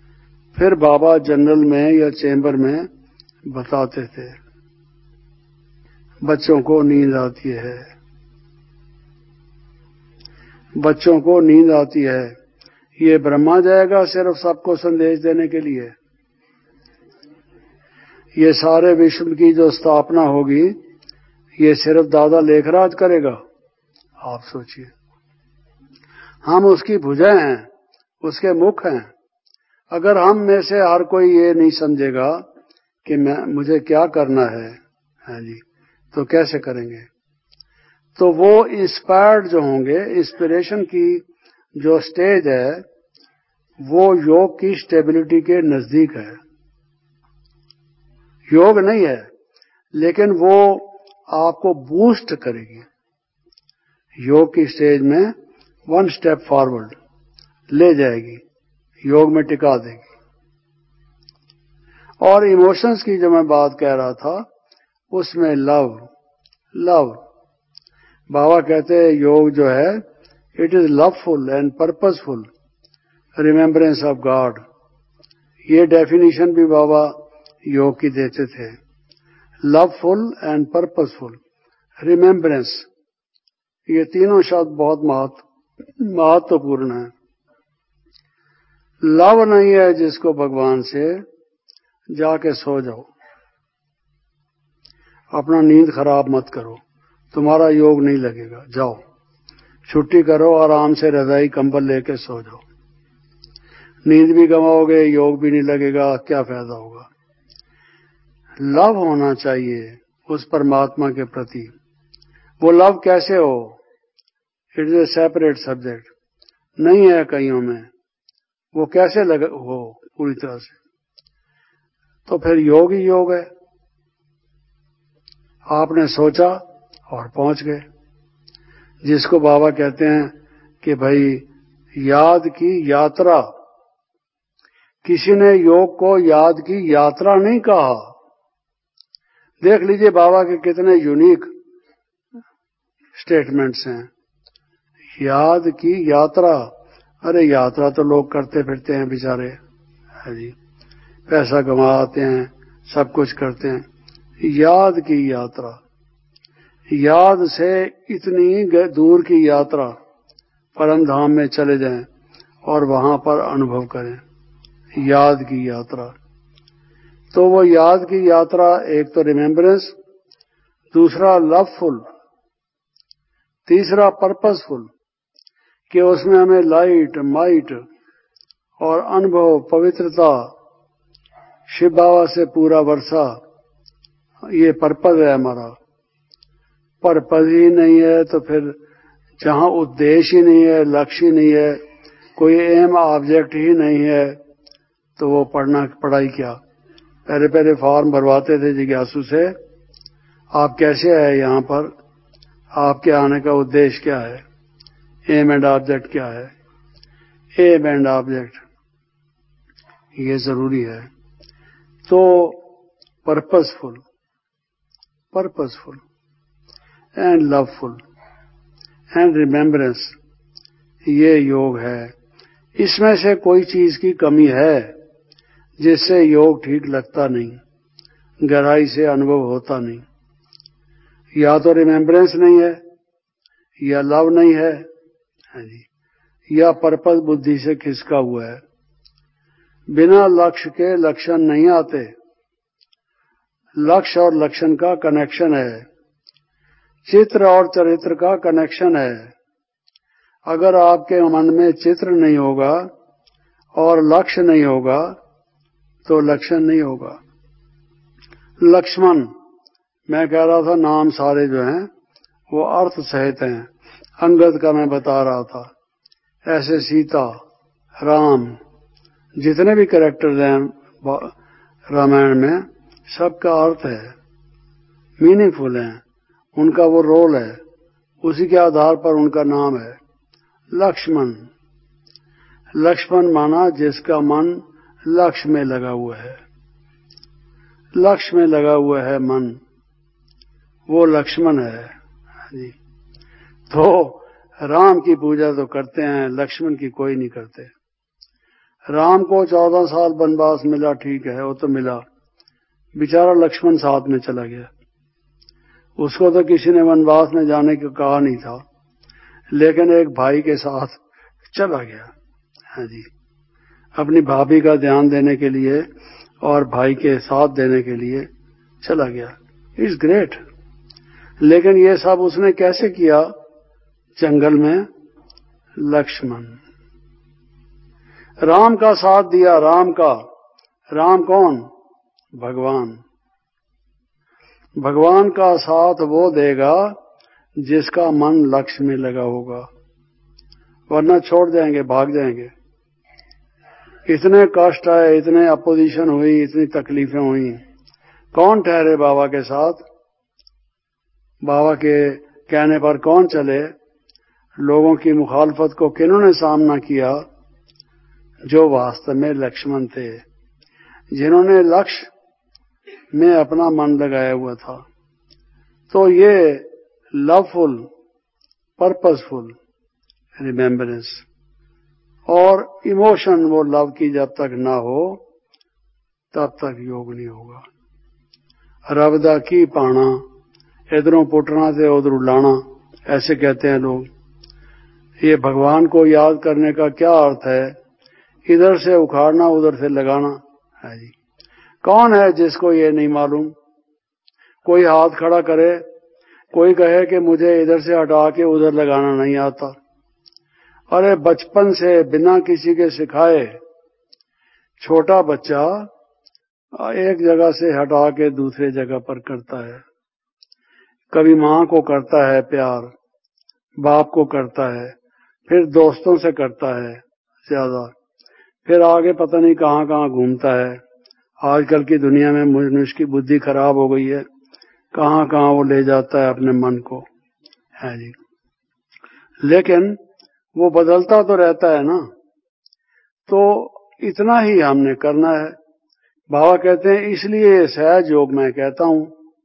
Speaker 2: फिर बाबा जनरल में या चैम्बर में बताते थे, बच्चों को नींद आती है, बच्चों को नींद आती है। ये ब्रह्मा जाएगा सिर्फ सबको संदेश देने के लिए। ये सारे विश्व की जो स्थापना होगी ये सिर्फ दादा लेखराज करेगा। आप सोचिए, हम उसकी भुजाएं हैं, उसके मुख हैं। अगर हम में से हर कोई ये नहीं समझेगा कि मैं मुझे क्या करना है, हाँ जी, तो कैसे करेंगे? तो वो इंस्पायर्ड जो होंगे, इंस्पिरेशन की जो स्टेज है वो योग की स्टेबिलिटी के नजदीक है। योग नहीं है, लेकिन वो आपको बूस्ट करेगी। योग की स्टेज में वन स्टेप फॉरवर्ड ले जाएगी, योग में टिका देगी। और इमोशंस की जो मैं बात कह रहा था उसमें लव लव बाबा कहते हैं योग जो है it is loveful and purposeful remembrance of God. ये डेफिनेशन भी बाबा योग की देते थे, लवफुल एंड पर्पसफुल रिमेम्बरेंस। ये तीनों शब्द बहुत महत्वपूर्ण है। लव नहीं है जिसको भगवान से, जाके सो जाओ, अपना नींद खराब मत करो, तुम्हारा योग नहीं लगेगा। जाओ छुट्टी करो, आराम से रजाई कंबल लेके सो जाओ। नींद भी गंवाओगे, योग भी नहीं लगेगा, क्या फायदा होगा? लव होना चाहिए उस परमात्मा के प्रति। वो लव कैसे हो? It is a separate subject, नहीं है कईयों में। वो कैसे लग हो पूरी तरह से? तो फिर योग ही योग है। आपने सोचा और पहुंच गए, जिसको बाबा कहते हैं कि भाई याद की यात्रा। किसी ने योग को याद की यात्रा नहीं कहा। देख लीजिए बाबा के कितने यूनिक स्टेटमेंट्स हैं। याद की यात्रा, अरे यात्रा तो लोग करते फिरते हैं बेचारे, है जी, पैसा कमाते हैं, सब कुछ करते हैं। याद की यात्रा, याद से इतनी दूर की यात्रा, परम धाम में चले जाएं और वहां पर अनुभव करें। याद की यात्रा, तो वो याद की यात्रा एक तो रिमेम्बरेंस, दूसरा लवफुल, तीसरा पर्पसफुल, कि उसमें हमें लाइट माइट और अनुभव पवित्रता शिव बाबा से पूरा वर्षा, ये पर्पज है हमारा। पर्पज ही नहीं है तो फिर जहां उद्देश्य ही नहीं है, लक्ष्य ही नहीं है, कोई एम ऑब्जेक्ट ही नहीं है, तो वो पढ़ना पढ़ाई क्या? पहले पहले फॉर्म भरवाते थे जिज्ञासु से, आप कैसे आए यहाँ पर, आपके आने का उद्देश्य क्या है, एम एंड ऑब्जेक्ट क्या है? एम एंड ऑब्जेक्ट ये जरूरी है। तो purposeful purposeful and loveful and remembrance, ये योग है। इसमें से कोई चीज की कमी है जिससे योग ठीक लगता नहीं, गहराई से अनुभव होता नहीं। या तो रिमेम्बरेंस नहीं है, या लव नहीं है, हाँ जी, या पर्पस बुद्धि से खिसका हुआ है। बिना लक्ष्य के लक्षण नहीं आते। लक्ष्य और लक्षण का कनेक्शन है, चित्र और चरित्र का कनेक्शन है। अगर आपके मन में चित्र नहीं होगा और लक्ष्य नहीं होगा तो लक्षण नहीं होगा। लक्ष्मण, मैं कह रहा था नाम सारे जो हैं वो अर्थ सहित हैं। अंगद का मैं बता रहा था, ऐसे सीता, राम, जितने भी कैरेक्टर्स हैं रामायण में, सबका अर्थ है, मीनिंगफुल है, उनका वो रोल है, उसी के आधार पर उनका नाम है लक्ष्मण। लक्ष्मण माना जिसका मन लक्ष्य में लगा हुआ है, लक्ष्य में लगा हुआ है मन, वो लक्ष्मण है जी। तो राम की पूजा तो करते हैं, लक्ष्मण की कोई नहीं करते। राम को चौदह साल वनवास मिला, ठीक है, वो तो मिला, बेचारा लक्ष्मण साथ में चला गया। उसको तो किसी ने वनवास में जाने को कहा नहीं था, लेकिन एक भाई के साथ चला गया। हाँ जी, अपनी भाभी का ध्यान देने के लिए और भाई के साथ देने के लिए चला गया। It's great. लेकिन ये सब उसने कैसे किया? जंगल में लक्ष्मण, राम का साथ दिया। राम का, राम कौन? भगवान। भगवान का साथ वो देगा जिसका मन लक्ष्य में लगा होगा, वरना छोड़ जाएंगे, भाग जाएंगे। इतने कष्ट आए, इतने अपोजिशन हुई, इतनी तकलीफें हुई, कौन ठहरे बाबा के साथ? बाबा के कहने पर कौन चले? लोगों की मुखालफत को किन्होंने सामना किया? जो वास्तव में लक्ष्मण थे, जिन्होंने लक्ष्य में अपना मन लगाया हुआ था। तो ये लवफुल, पर्पसफुल रिमेम्बरेंस और इमोशन, वो लव की जब तक ना हो तब तक योग नहीं होगा। रब दा की पाना, इधरों पुटना से उधरों लाना, ऐसे कहते हैं लोग। ये भगवान को याद करने का क्या अर्थ है? इधर से उखाड़ना, उधर से लगाना है जी। कौन है जिसको ये नहीं मालूम? कोई हाथ खड़ा करे, कोई कहे कि मुझे इधर से हटा के उधर लगाना नहीं आता। अरे बचपन से बिना किसी के सिखाए छोटा बच्चा एक जगह से हटा के दूसरे जगह पर करता है। कभी मां को करता है प्यार, बाप को करता है, फिर दोस्तों से करता है ज्यादा, फिर आगे पता नहीं कहां कहां घूमता है। आजकल की दुनिया में मनुष्य की बुद्धि खराब हो गई है, कहां कहां वो ले जाता है अपने मन को, है जी। लेकिन वो बदलता तो रहता है ना। तो इतना ही हमने करना है। बाबा कहते हैं इसलिए सहज योग मैं कहता हूं।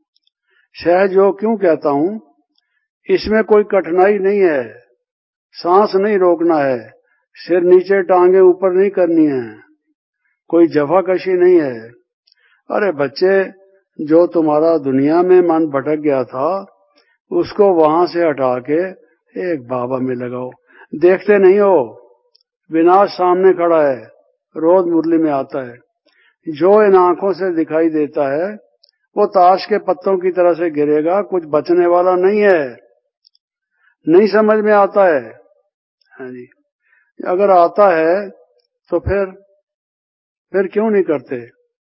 Speaker 2: सहज योग क्यों कहता हूं? इसमें कोई कठिनाई नहीं है, सांस नहीं रोकना है, सिर नीचे टांगे ऊपर नहीं करनी है, कोई जफाकशी नहीं है। अरे बच्चे, जो तुम्हारा दुनिया में मन भटक गया था उसको वहां से हटा के एक बाबा में लगाओ। देखते नहीं हो, विनाश सामने खड़ा है, रोज मुरली में आता है। जो इन आंखों से दिखाई देता है वो ताश के पत्तों की तरह से गिरेगा, कुछ बचने वाला नहीं है। नहीं समझ में आता है? हाँ जी। अगर आता है तो फिर फिर क्यों नहीं करते?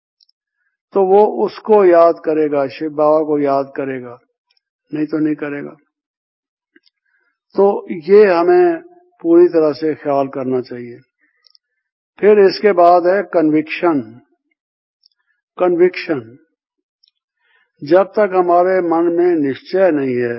Speaker 2: तो वो उसको याद करेगा, शिव बाबा को याद करेगा, नहीं तो नहीं करेगा। तो ये हमें पूरी तरह से ख्याल करना चाहिए। फिर इसके बाद है कन्विक्शन। कन्विक्शन, जब तक हमारे मन में निश्चय नहीं है,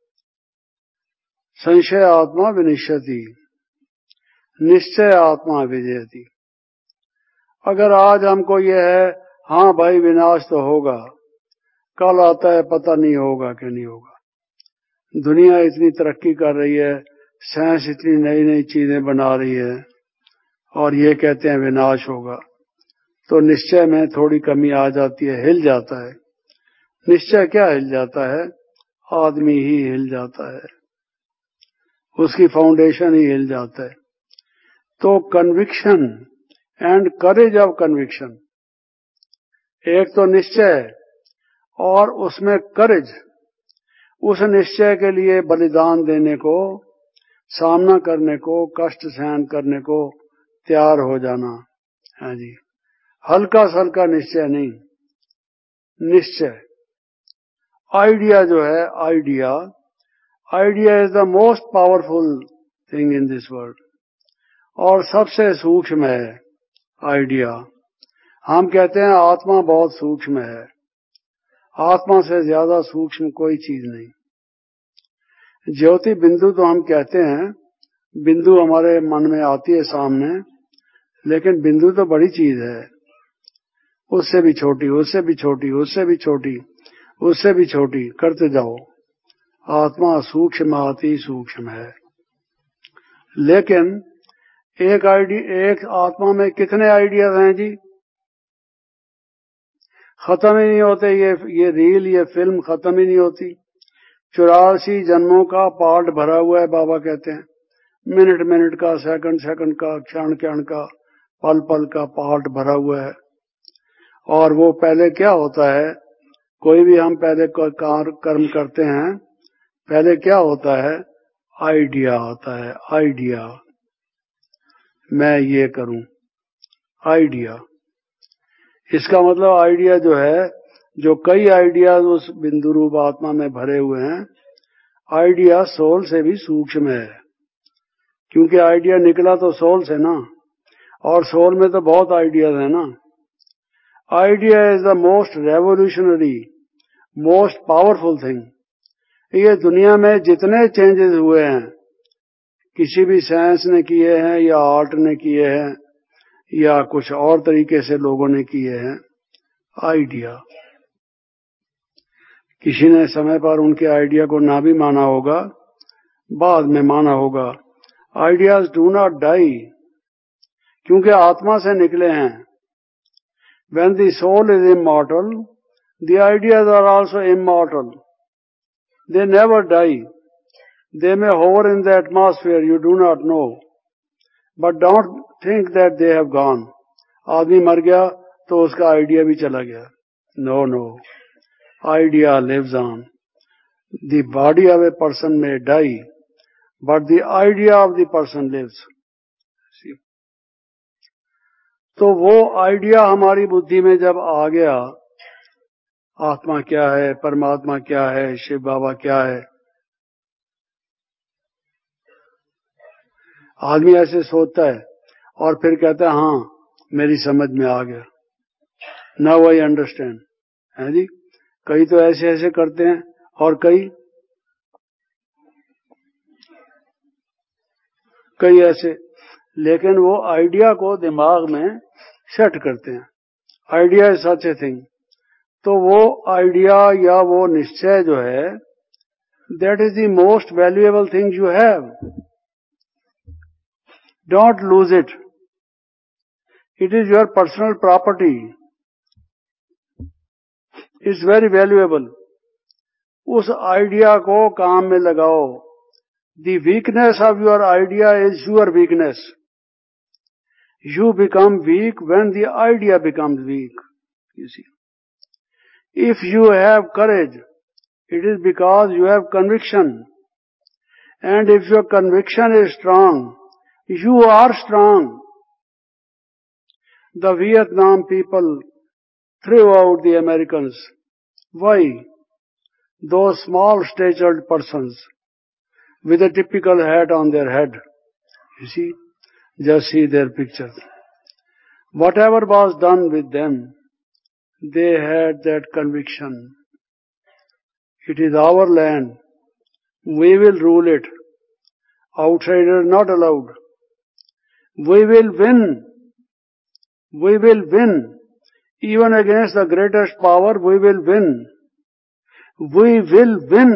Speaker 2: संशय आत्मा विनिश्यति, निश्चय आत्मा विजयति। अगर आज हमको ये है, हाँ भाई विनाश तो होगा, कल आता है पता नहीं होगा कि नहीं होगा। दुनिया इतनी तरक्की कर रही है, साइंस इतनी नई नई चीजें बना रही है और ये कहते हैं विनाश होगा, तो निश्चय में थोड़ी कमी आ जाती है, हिल जाता है। निश्चय क्या हिल जाता है? आदमी ही हिल जाता है, उसकी फाउंडेशन ही हिल जाता है। तो conviction and courage of conviction, एक तो निश्चय और उसमें करेज, उस निश्चय के लिए बलिदान देने को, सामना करने को, कष्ट सहन करने को तैयार हो जाना है जी। हल्का सल्का निश्चय नहीं, निश्चय। आइडिया जो है, idea idea is the most powerful thing in this world, और सबसे सूक्ष्म है आइडिया। हम कहते हैं आत्मा बहुत सूक्ष्म है, आत्मा से ज्यादा सूक्ष्म कोई चीज नहीं। ज्योति बिंदु तो हम कहते हैं, बिंदु हमारे मन में आती है सामने, लेकिन बिंदु तो बड़ी चीज है, उससे भी छोटी, उससे भी छोटी, उससे भी छोटी, उससे भी छोटी करते जाओ। आत्मा सूक्ष्म अति सूक्ष्म है। लेकिन एक आइडिया, एक आत्मा में कितने आइडियाज हैं जी? खत्म ही नहीं होते। ये ये रील, ये फिल्म खत्म ही नहीं होती। चौरासी जन्मों का पार्ट भरा हुआ है, बाबा कहते हैं। मिनट मिनट का, सेकंड सेकंड का, क्षण क्षण का, पल पल का पार्ट भरा हुआ है। और वो पहले क्या होता है, कोई भी हम पहले कर्म करते हैं, पहले क्या होता है, आइडिया होता है। आइडिया, मैं ये करूं, आइडिया। इसका मतलब आइडिया जो है, जो कई आइडियाज उस बिंदु रूप आत्मा में भरे हुए हैं, आइडिया सोल से भी सूक्ष्म है, क्योंकि आइडिया निकला तो सोल से ना, और सोल में तो बहुत आइडियाज है ना। Idea is the most revolutionary, most powerful thing. ये दुनिया में जितने चेंजेस हुए हैं, किसी भी साइंस ने किए हैं या आर्ट ने किए हैं या कुछ और तरीके से लोगों ने किए हैं, आइडिया। किसी ने समय पर उनके आइडिया को ना भी माना होगा, बाद में माना होगा। आइडियाज डू नॉट डाई, क्योंकि आत्मा से निकले हैं। When the soul is immortal, the ideas are also immortal. They never die. They may hover in the atmosphere, you do not know. But don't think that they have gone. आदमी मर गया तो उसका आइडिया भी चला गया। No, no. Idea lives on. The body of a person may die, but the idea of the person lives. See? तो वो आइडिया हमारी बुद्धि में जब आ गया, आत्मा क्या है, परमात्मा क्या है, शिव बाबा क्या है, आदमी ऐसे सोचता है और फिर कहता है हाँ मेरी समझ में आ गया, नाउ आई अंडरस्टैंड, है जी। कई तो ऐसे ऐसे करते हैं और कई कई ऐसे, लेकिन वो आइडिया को दिमाग में सेट करते हैं। Idea is such a thing. तो वो आइडिया या वो निश्चय जो है, that is the most valuable thing you have. Don't lose it, it is your personal property, it's very valuable. उस आइडिया को काम में लगाओ। The weakness of your idea is your weakness. You become weak when the idea becomes weak, you see. If you have courage, it is because you have conviction. And if your conviction is strong, you are strong. The Vietnam people threw out the Americans. Why? Those small-statured persons with a typical hat on their head, you see. Just see their pictures. Whatever was done with them, they had that conviction. It is our land. We will rule it. Outsiders not allowed. We will win. We will win. Even against the greatest power, we will win. We will win.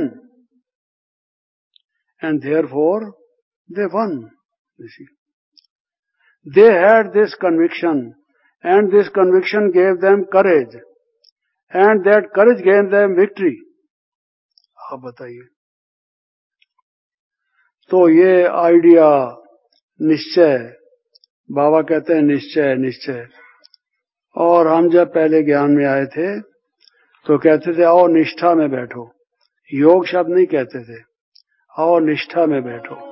Speaker 2: And therefore, they won. You see. They had this conviction, and this conviction gave them courage, and that courage gave them victory. आप बताइए। तो ये idea, निश्चय, बाबा कहते हैं निश्चय निश्चय। और हम जब पहले ज्ञान में आए थे तो कहते थे आओ निष्ठा में बैठो। योग शब्द नहीं कहते थे, आओ निष्ठा में बैठो।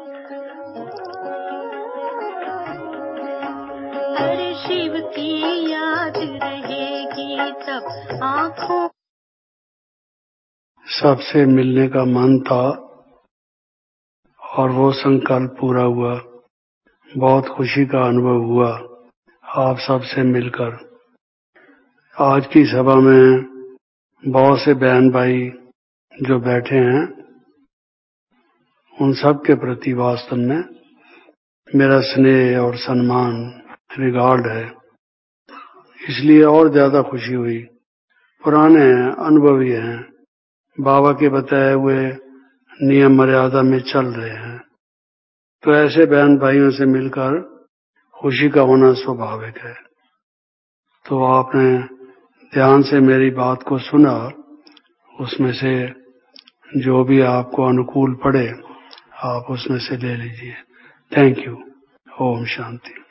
Speaker 3: शिव की याद रहेगी तब आँखों।
Speaker 2: सबसे मिलने का मन था और वो संकल्प पूरा हुआ। बहुत खुशी का अनुभव हुआ आप सबसे मिलकर। आज की सभा में बहुत से बहन भाई जो बैठे हैं, उन सब के प्रति वास्तव में मेरा स्नेह और सम्मान, रिगार्ड है। इसलिए और ज्यादा खुशी हुई। पुराने हैं, अनुभवी हैं, बाबा के बताए हुए नियम मर्यादा में चल रहे हैं, तो ऐसे बहन भाइयों से मिलकर खुशी का होना स्वाभाविक है। तो आपने ध्यान से मेरी बात को सुना, उसमें से जो भी आपको अनुकूल पड़े आप उसमें से ले लीजिए। Thank you. ओम शांति।